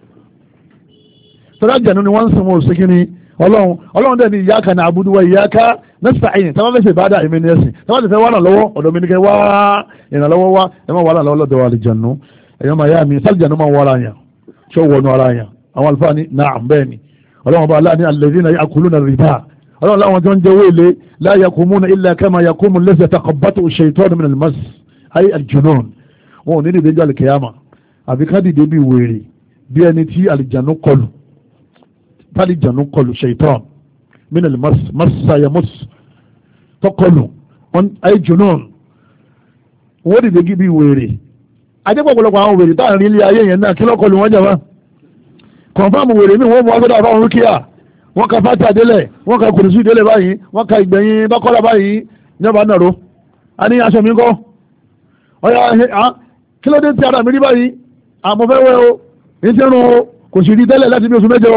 tọ́lá àlìjànú ni wọ́n ń sin wọn òsì kíni ọlọ́run ọlọ́run dẹ̀ ni iyyaka na'budu wa iyyaka nasta'in tí wọ́n fẹ́ ṣe ìbádà èmi ni ẹ̀sìn tí wọ́n ti fẹ́ wà náà lọ́wọ́ ọ̀dọ̀ mi ni kẹ́ wá ìrànlọ́wọ́ wá ẹ má wà náà lọ́wọ́ lọ́dọ̀ àlìjànú ẹ̀yọ́ máa yá mi sálìjànú máa ń wọ ara yàn tí ó wọnú ara yàn àwọn àlùfáà ní na'am bẹ́ẹ̀ ni ọlọ́run bá aláàní alladhina ya'kuluna riba ọlọ́run láwọn tó ń jẹ owó èlé la yaqumuna illa kama yaqumu alladhi yataqabbatu ash-shaytanu min al-mas ay al-junun wọn ò ní dìde jọ àlìkèyàmà àbí ká dìde bí wèrè bí ẹni tí àlìjànú kọlù tálìjànú kọlù shaytan min al-mas massa yamus tọkọlù ay junun wọ́n dìde bí wèrè ajẹ́pọ̀pọ̀lọpọ̀ àwọn wèrè táàrin ilé ayé yẹn náà kí lọ́kọlù wọ́n jẹ́ wá kọ̀nfàmù wèrè mi wọ́n mú agbẹ́dọ̀ àbáwọn rúkìá wọ́n ka fati àdélẹ̀ wọ́n ka kùrùsù ìdélẹ̀ báyìí wọ́n ka ìgbẹ̀yìn bákọ́lá báyìí níjọba náà ro a ní aṣọ mi kọ́ ọ̀yà kí ló dé tí ara mi rí báyìí àmọ́ fẹ́ wẹ́ o ní tí ń rún o kò sì rí tẹ́lẹ̀ láti bí oṣù mẹ́jọ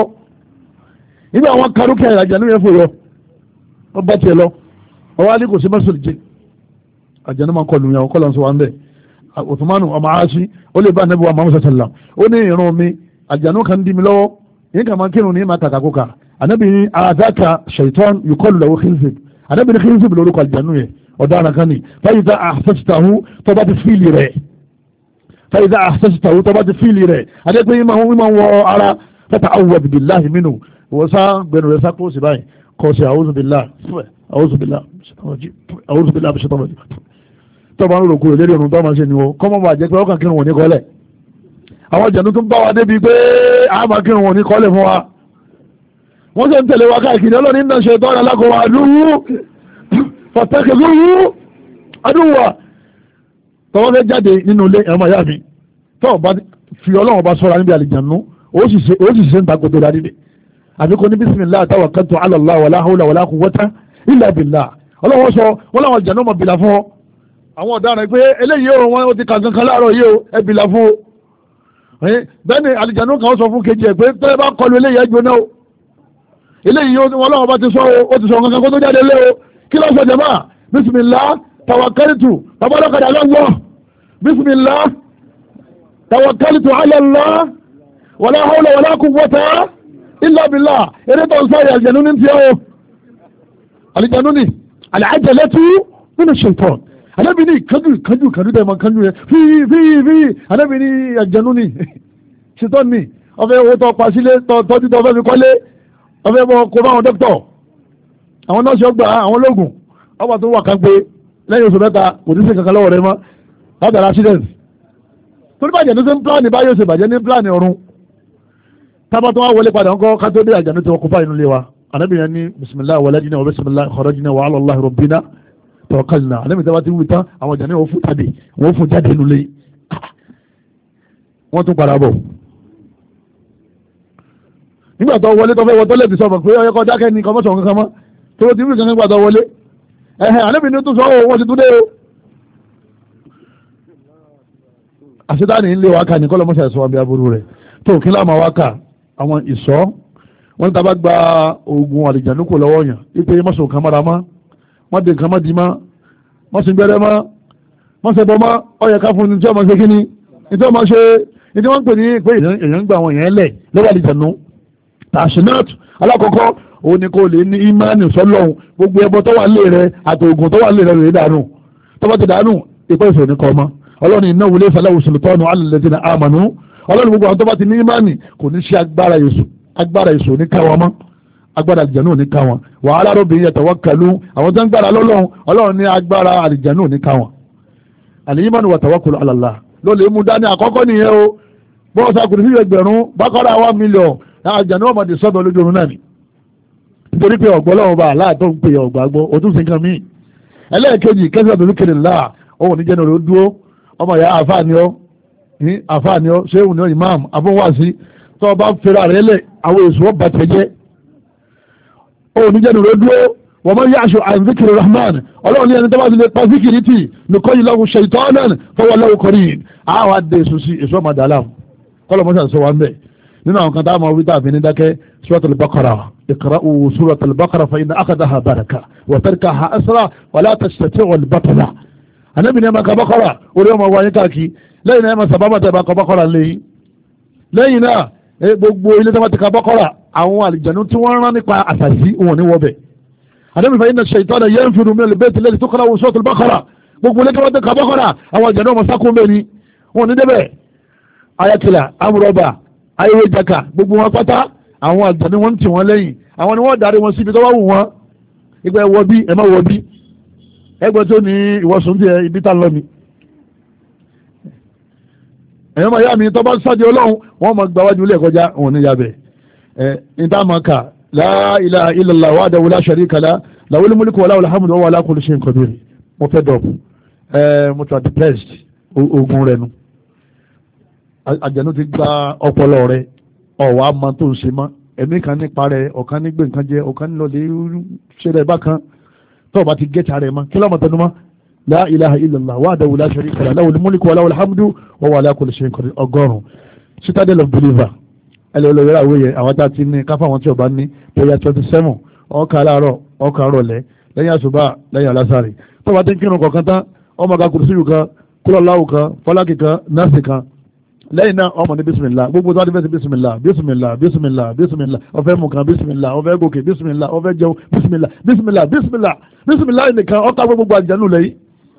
nígbà àwọn karùkẹ́ àjànú yẹn fòyọ wọ́n bá tiẹ̀ lọ ọwọ́ alẹ́ kò sí mẹ́sàn-án jẹ àjànú máa kọlù yẹn kọ́ lọ́n sọ wa ń bẹ̀ Uthmanu ọmọ aṣí ó lè bá anábì wa Muhammad sallam ó ní ìrun mi àjànú kan dí mi lọ́wọ́ yín kà máa kírun ní máa kàkàkùkà anábì ní àdáka shaitan yukọlù lọ́wọ́ khinzib anábì ní khinzib lórúkọ àjànú yẹn ọ̀daràn kan ní fàyídà àṣẹ́sìtàhù tó bá ti fíìlì rẹ̀ fàyídà àṣẹ́sìtàhù tó bá ti fíìlì rẹ̀ adépe yín máa ń wọ ara fẹ́ta awwad billahi minhu wọ́n sá gbẹnu rẹ̀ sá kó sì báyìí kọ́ sí a'udhu billahi a'udhu billahi a'udhu billahi bishaitan rajim tó bá ń rò kúrò lérí ọ̀run tó máa ṣe ni wọ́n kọ́mọ́ bá jẹ́ pé ọkàn kírun wọn ní kọ́lẹ̀ àwọn jẹ̀nu tó ń bá wa débi pé àmà kírun wọn ní kọ́lẹ̀ fún wa wọ́n sì ń tẹ̀lé wa káàkiri ọlọ́ni ń ṣe tọ́ra lákọ̀ọ́ àdúwú fọ̀tẹ́kẹ̀lúwú àdúwà tọ́wọ́ fẹ́ jáde nínú ilé ẹ̀mọ́ ìyá mi tọ́ọ̀ bá fi ọlọ́run bá sọ́ra níbi àlìjànú ó sì ṣe ń takò tó dáadé dé àbí kò ní bismillah tawakkaltu ala Allah wala hawla wala quwwata illa billah ọlọ́run sọ wọ́n láwọn àlìjànú mọ̀ bìlà fún ọ àwọn ọ̀daràn pé eléyìí ó wọn ó ti kà kankan láàárọ̀ yìí ó ẹ bìlà fún o bẹ́ẹ̀ ni àlìjànú kan sọ fún kejì ẹ̀ pé tẹ́lẹ̀ bá kọlu eléyìí ẹ jóná o eléyìí wọn láwọn bá ti sọ ó ti sọ kankan kó tó jáde lé o kí ló sọ jama bismillah tawakkaltu babalọ́kadà lọ́wọ́ bismillah tawakkaltu ala Allah wala hawla wala quwwata illa billah eré tó ń sáré àlìjànú ní ti ọ́ àlìjànú ní al-ajalatu min ash-shaytan alábi ní ìkájú ìkájú ìkájú tẹ̀ mọ́ kájú rẹ̀ fíì fíì fíì alábi ní àjẹnú ní ṣetán ní ọfẹ́ owó tó pa sílé tọ́jú tó fẹ́ fi kọ́lé ọfẹ́ bọ́ kó bá àwọn dókítọ̀ àwọn nọ́ọ̀sì ọgbà àwọn ológun ọba tó wà ká pé lẹ́yìn oṣù mẹ́ta kò ní sí kankan lọ́wọ́ rẹ mọ́ látara accident torí bàjẹ́ ní sí pílánì báyìí ó ṣe bàjẹ́ ní pílánì ọ̀run tábà tó wá wọlé padà ńkọ́ ká tó dé àjẹnú tí wọ́n kó fáyínú lé wa Ànábì yẹn ní bisimilahi walajina wa bisimilahi kharajina wa ala Allahi rabbina tawakkalna. Ànábì tẹ́wá ti wí tán àwọn jàǹdà wọ́n fún jáde wọ́n fún jáde nulẹ̀ wọ́n tún padà bọ̀. nígbà tó wọlé tó fẹ́ wọ tọ́lẹ̀tì sọ̀rọ̀ pé ọyọ́ kọjá kẹ́ni kọ́mọ́sọ̀ kankan mọ́ tó ti rí kankan gbà tó wọlé ẹ̀hẹ̀ Ànábì ní tó sọ ọ́ wọ́n ti tún dé o. àṣetáni ń lé wákà ní kọ́lọ́mọ́sà ẹ̀sọ́ àbí aburú rẹ̀ tó kí láàmà wákà àwọn ìsọ́ wọ́n ní tàbá gba oògùn àlìjànú kò lọ́wọ́ yàn wípé mọ́sùn kan mára mọ́ wọ́n dé nǹkan mọ́ di mọ́ mọ́sùn gbẹ́rẹ́ mọ́ mọ́sùn bọ́ mọ́ ọyẹ ká fún ní tí wọ́n máa ṣe kíní ní tí wọ́n máa ṣe ní tí wọ́n ń pè ní pé èèyàn ń gba àwọn èèyàn lẹ̀ lọ́wọ́ àlìjànú tàṣínàt alákọ̀ọ́kọ́ òun ni kò lè ní ìmánì sọ́lọ́hun gbogbo ẹbọ tó wà lé rẹ àti oògùn tó wà lé rẹ rè dànù tó bá ti dànù ìpẹ́ ìṣòro ní kọ́ ọmọ ọlọ́run iná wulẹ̀ fẹlẹ́ sultanu ala alladhina amanu ọlọ́run gbogbo àwọn tó bá ti ní ìmánì kò ní ṣe agbára èṣù agbára èṣù ní káwọn mọ́ agbára àlìjànú ní káwọn wa ala rabbihim yatawakkalu àwọn tó ń gbára lọ́lọ́run ọlọ́run ní agbára àlìjànú ní káwọn. al-imanu wa tawakkulu ala Allah ló lè mú dání àkọ́kọ́ nìyẹn o bọ́ọ̀ sàkùnrin sí ẹgbẹ̀rún bákọ́rà one million àlìjànú ọmọdé sọ́dọ̀ lójú oorun náà ni nítorí pé ọ̀gbọ́ lọ́wọ́ bá aláàtọ̀ ń pè ọ̀gbàgbọ́ òtún sí nǹkan míì ẹlẹ́ẹ̀kejì kẹsàn-án tó ní kiri ńlá òun ní jẹ́nu rẹ̀ ó dúró ọmọ ìyá àfáàní ọ ní àfáàní ọ ṣéhùn ní ọ imam abúwàsí tó o bá fẹ́ra rẹ̀ lẹ̀ àwọn èso ọba tẹ̀jẹ́ òun ní jẹ́nu rẹ̀ dúró wọ́n mọ̀ yáṣọ àzíkiri rahman ọlọ́run ní ẹni tó bá ti lè pa zikiri tì nìkọ́ yìí lọ́wọ́ ṣèitọ́nàn fọwọ́ lọ́wọ́ kọrin àwọn adé èso sí èso ọmọ dàlá kọ́lọ̀ mọ́sà sọ wa ń bẹ̀ nínú àwọn kan tá a máa wí tá a fi ní dákẹ́ suratul baqara iqra'u suratul baqara fa inna akhdaha baraka wa tarkaha asra wa la tastati'u al-batala. Ànábì ní ẹ máa ka baqara orí ọmọ wa yín káàkiri lẹ́yìn náà ẹ máa sábà tẹ̀ bá ka baqara lẹ́yìn lẹ́yìn náà gbogbo ilé tó bá ti ka baqara àwọn àlìjànú tí wọ́n rán nípa àṣàṣì wọn ní wọ́bẹ̀. Ànábì fa inna ash-shaytana yanfiru min al-bayti alladhi tuqra'u suratul baqara gbogbo ilé tó bá ti ka baqara àwọn àlìjànú ọmọ sákún bẹ́ẹ̀ ni wọn ní débẹ̀ ayakila amúrọ̀bà ayéwé jaka gbogbo wọn pátá àwọn àjàní wọn ń tì wọn lẹ́yìn àwọn ni wọ́n darí wọn síbi tó bá wù wọn ìgbà ẹ wọ bí ẹ má wọ bí ẹgbẹ́ tó ní ìwọ̀sùn tí ẹ ibi tá lọ ni ẹ̀yọ́ máa yá mi tó bá sáde ọlọ́run wọ́n máa gba wájú ilé ẹ̀kọ́já òun ní yabẹ̀ ẹ̀ níta máa kà la ilaha illallah wahdahu la sharika lahu lahul mulku wa lahul hamdu wa huwa ala kulli shay'in qadir mo fẹ́ dọ̀bù ẹ̀ mo tọ́ depressed ogun rẹ̀ nu àjẹnú ti gba ọpọlọ rẹ ọwọ́ àmọ́ tó ń ṣe mọ́ ẹ̀mí kan nípa rẹ ọ̀kan nígbè nǹkan jẹ ọ̀kan nílọ̀lẹ́ ṣe rẹ̀ bákan tó o bá ti gẹ́ta rẹ̀ mọ́ kí lọ́mọ tẹnu mọ́ la ilaha illallah wahdahu la sharika lahu lahul mulku wa lahul hamdu wa huwa ala kulli shay'in qadir ọgọ́rùn citadel of believer ẹlẹ́wọ̀lẹ́wẹ̀rẹ́ àwọ̀ yẹ àwọn tá a ti ní káfá àwọn tí ọba ní prayer twenty seven ọkà aláàárọ̀ ọkà rọ̀lẹ́ lẹ́yìn àṣùbà lẹ́yìn alásàrì tó o bá ti ń kírun kọ̀ọ̀kan tán ọmọ ká kùrùsíyù kan kúlọ̀láwù kan fọlákì kan nọ́ọ̀sì kan lẹ́yìn náà ọmọ ní bísímìlá gbogbo tó wá ti fẹ́ sí bísímìlá bísímìlá bísímìlá bísímìlá ọfẹ́ mú kan bísímìlá ọfẹ́ gòkè bísímìlá ọfẹ́ jẹun bísímìlá bísímìlá bísímìlá bísímìlá nìkan ọ̀tá gbogbo àjẹnú lẹ́yìn.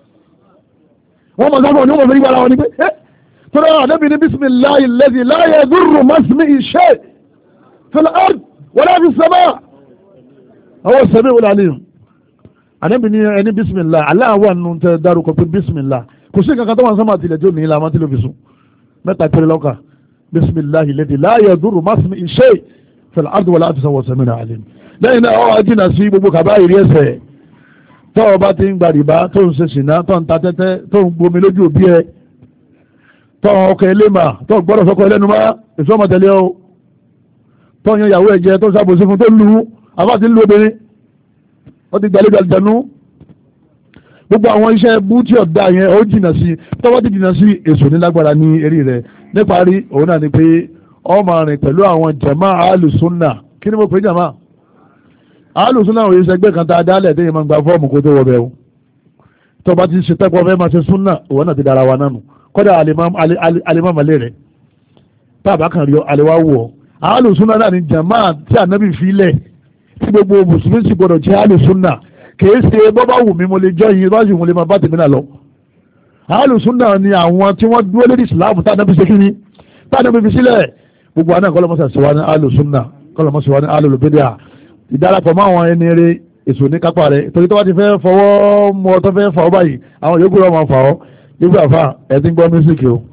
wọ́n mọ̀ sábà ní wọ́n fẹ́ yíwára wọn ni pé ẹ́ tọ́lá àdébí ní bísímìlá alladhi la yadurru masmihi shay' fil ard wala fis sama' àwọn sẹ́mi wọlé àlẹ́ àdébí ní ẹni bísímìlá aláwọ̀ nù tẹ dárúkọ pé bísímìlá kò sí kankan tó wọn sọ́mà tilẹ̀ tó ní ilà máa tilẹ̀ fi sùn mẹ́ta péré lọ́kà bisimilahi lẹ́dí láàyè dúró másìmí iṣẹ́ fẹ̀lẹ̀ ardu wàlá àti sọ̀wọ́ sẹ́mi náà àlẹ́ lẹ́yìn náà ọ̀ ajínà sí gbogbo kàbá ìrí ẹsẹ̀ tó o bá ti ń gba rìbá tó ń ṣe ṣìnà tó ń ta tẹ́tẹ́ tó ń gbomi lójú òbí ẹ tó ń ọkọ̀ ẹlẹ́mà tó ń gbọ́dọ̀ sọ́kọ̀ ẹlẹ́nu má èso ọmọ tẹ̀lé o tó ń yan ìyàwó ẹ̀jẹ̀ tó ń ṣàbòsí fún tó ń lu àbá ti ń lu obìnrin ó ti gbàlejò àlùjànnú gbogbo àwọn iṣẹ́ bútí ọ̀dá yẹn ó jìnà sí tọ́wọ́ ti jìnà sí èso nílágbára ní eré rẹ̀ níparí òun náà ni pé ó máa rìn pẹ̀lú àwọn jàmá alùsùnà kí ni mo pè jàmá alùsùnà òye ṣẹgbẹ́ kan tá a dálẹ̀ téèyàn máa gba fọ́ọ̀mù kó tó wọ bẹ́ẹ̀ o tó bá ti ṣe tẹ́kọ̀ọ́ fẹ́ máa ṣe súnà òun náà ti dára wa nánu kọ́dà alimọ́mọlé rẹ̀ táàbà kan rí àlewá wù ọ́ alùsùnà náà ni jàmá tí ànábì fi lẹ̀ tí gbogbo mùsùlùmí sì gbọdọ̀ jẹ́ alùsùnà kìí ṣe bọ́bá wù mí mo lè jọ yìí lọ́sì mo lè máa bá tèmi náà lọ. alùsùnà ni àwọn tí wọ́n dúró lórí ìsìláàmù tá ànábì ṣe kíni tá ànábì fi sílẹ̀ gbogbo àná kọ́lọ́mọ́sà ṣe wá ní alùsùnà kọ́lọ́mọ́sà wá ní alùlùbídíà ìdárapọ̀ mọ́ àwọn ẹni eré èso ní kápá rẹ̀ torí tó bá ti fẹ́ fọwọ́ mọ tó fẹ́ fà ọ́ báyìí àwọn yòókù rẹ̀ máa fà ọ́ yókù àfà ẹ̀ ti ń gbọ́ mísíkì o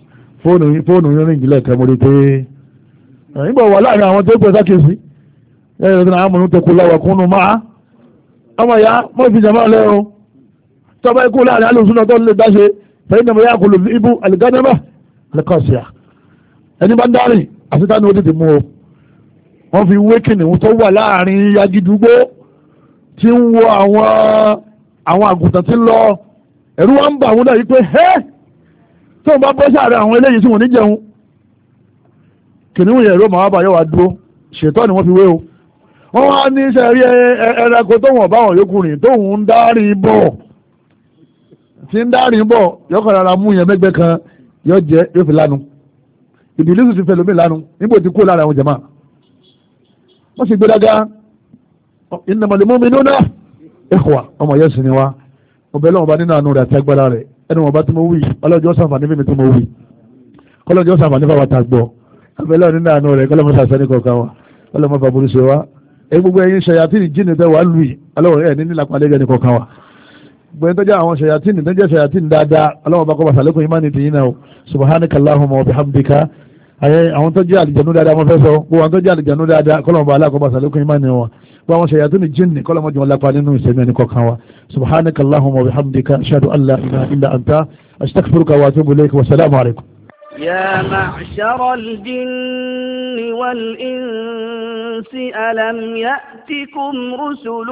fóònù fóònù yín rìn jìnlẹ̀ kẹ́ mo rí pé nígbà wà láàrin àwọn tó pẹ́ sákèsí ẹ̀yẹ́ ìrọ̀dún àwọn ọmọ tẹ̀kù láwà kúnnù máa ọmọ ìyá mọ́ fi jàmá lẹ́rọ tọ́bá ikú láàrin alùsùn náà tó lè dáṣe fẹ́yìn náà yá kò lò ibú alìgánẹ́bà alìkọ́síà ẹni bá ń dárìn àṣetá ní ó tètè mú o wọ́n fi wé kìnìún tó wà láàrin yagidugbo tí ń wo àwọn àwọn àgùntàn tí ń lọ ẹ̀rú wa ń bà wọ́n dà yí pé ẹ́ tó ń bá bọ́ sáàrẹ̀ àwọn eléyìí tí wọ́n ní jẹun kìnìún yẹn ẹ̀rọ màá bá yọ wá dúró ṣètọ́ ni wọ́n fi wé o wọ́n wá ní sẹ́rí ẹranko tó wọ̀n báwọn yòókù rìn tóun ń dárí bọ̀ tí ń dárí bọ̀ yọkọ̀ rárá mú yẹn mẹ́gbẹ́ kan yọ jẹ́ yóò fi lánu ìbílísù ti fẹ́ lómi lánu níbo ti kú lára àwọn jàmáà wọ́n sì gbéraga innamal mu'minuna ikhwa ọmọ yẹn sì ni wa ọbẹ̀ lọ́wọ́ bá nínú àánú rẹ̀ àti agbára rẹ̀ ẹni wọ́n bá tí mo wí ọlọ́jọ́ sàǹfààní mímí tí mo wí kọ́lọ́jọ́ sàǹfààní fáwọn àtàgbọ́ ọbẹ̀ lọ́wọ́ nínú àánú rẹ̀ kọ́lọ́mọ́ sàṣẹ́ni kọ̀ọ̀kan wa kọ́lọ́mọ́ fàbúrú ṣe wa ẹ gbogbo ẹ̀yin ṣayatini jíìnì tẹ́ wà lùi ọlọ́wọ́ ẹ̀ ní nílà pàlẹ́ ẹni kọ̀ọ̀kan wa gbẹ̀yìn tó jẹ́ àwọn ṣayatini tó jẹ́ ṣayatini dáadáa ọlọ́wọ́ bá kọ́ bàtàlẹ́kùn ìmánì tìyín náà subhanaka allahumma wa bihamdika ayé àwọn tó jẹ́ àlìjànú dáadáa wọ́n fẹ́ sọ gbogbo àwọn tó jẹ́ àlìjànú dáadáa kọ́lọ́mọba aláàkọ́bà sàlékún ìmánì wọn gbogbo àwọn ṣayatuni jíìnì kọ́lọ́mọjọ́ wọn lápá nínú ìṣẹ́mi ẹni kọ̀ọ̀kan wa subhanaka allahumma wa bihamdika ashhadu an la ilaha illa anta astaghfiruka wa atubu ilayk wa salaamu alaykum. يا معشر الجن والإنس ألم يأتكم رسل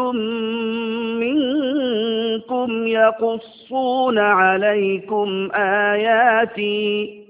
منكم يقصون عليكم آياتي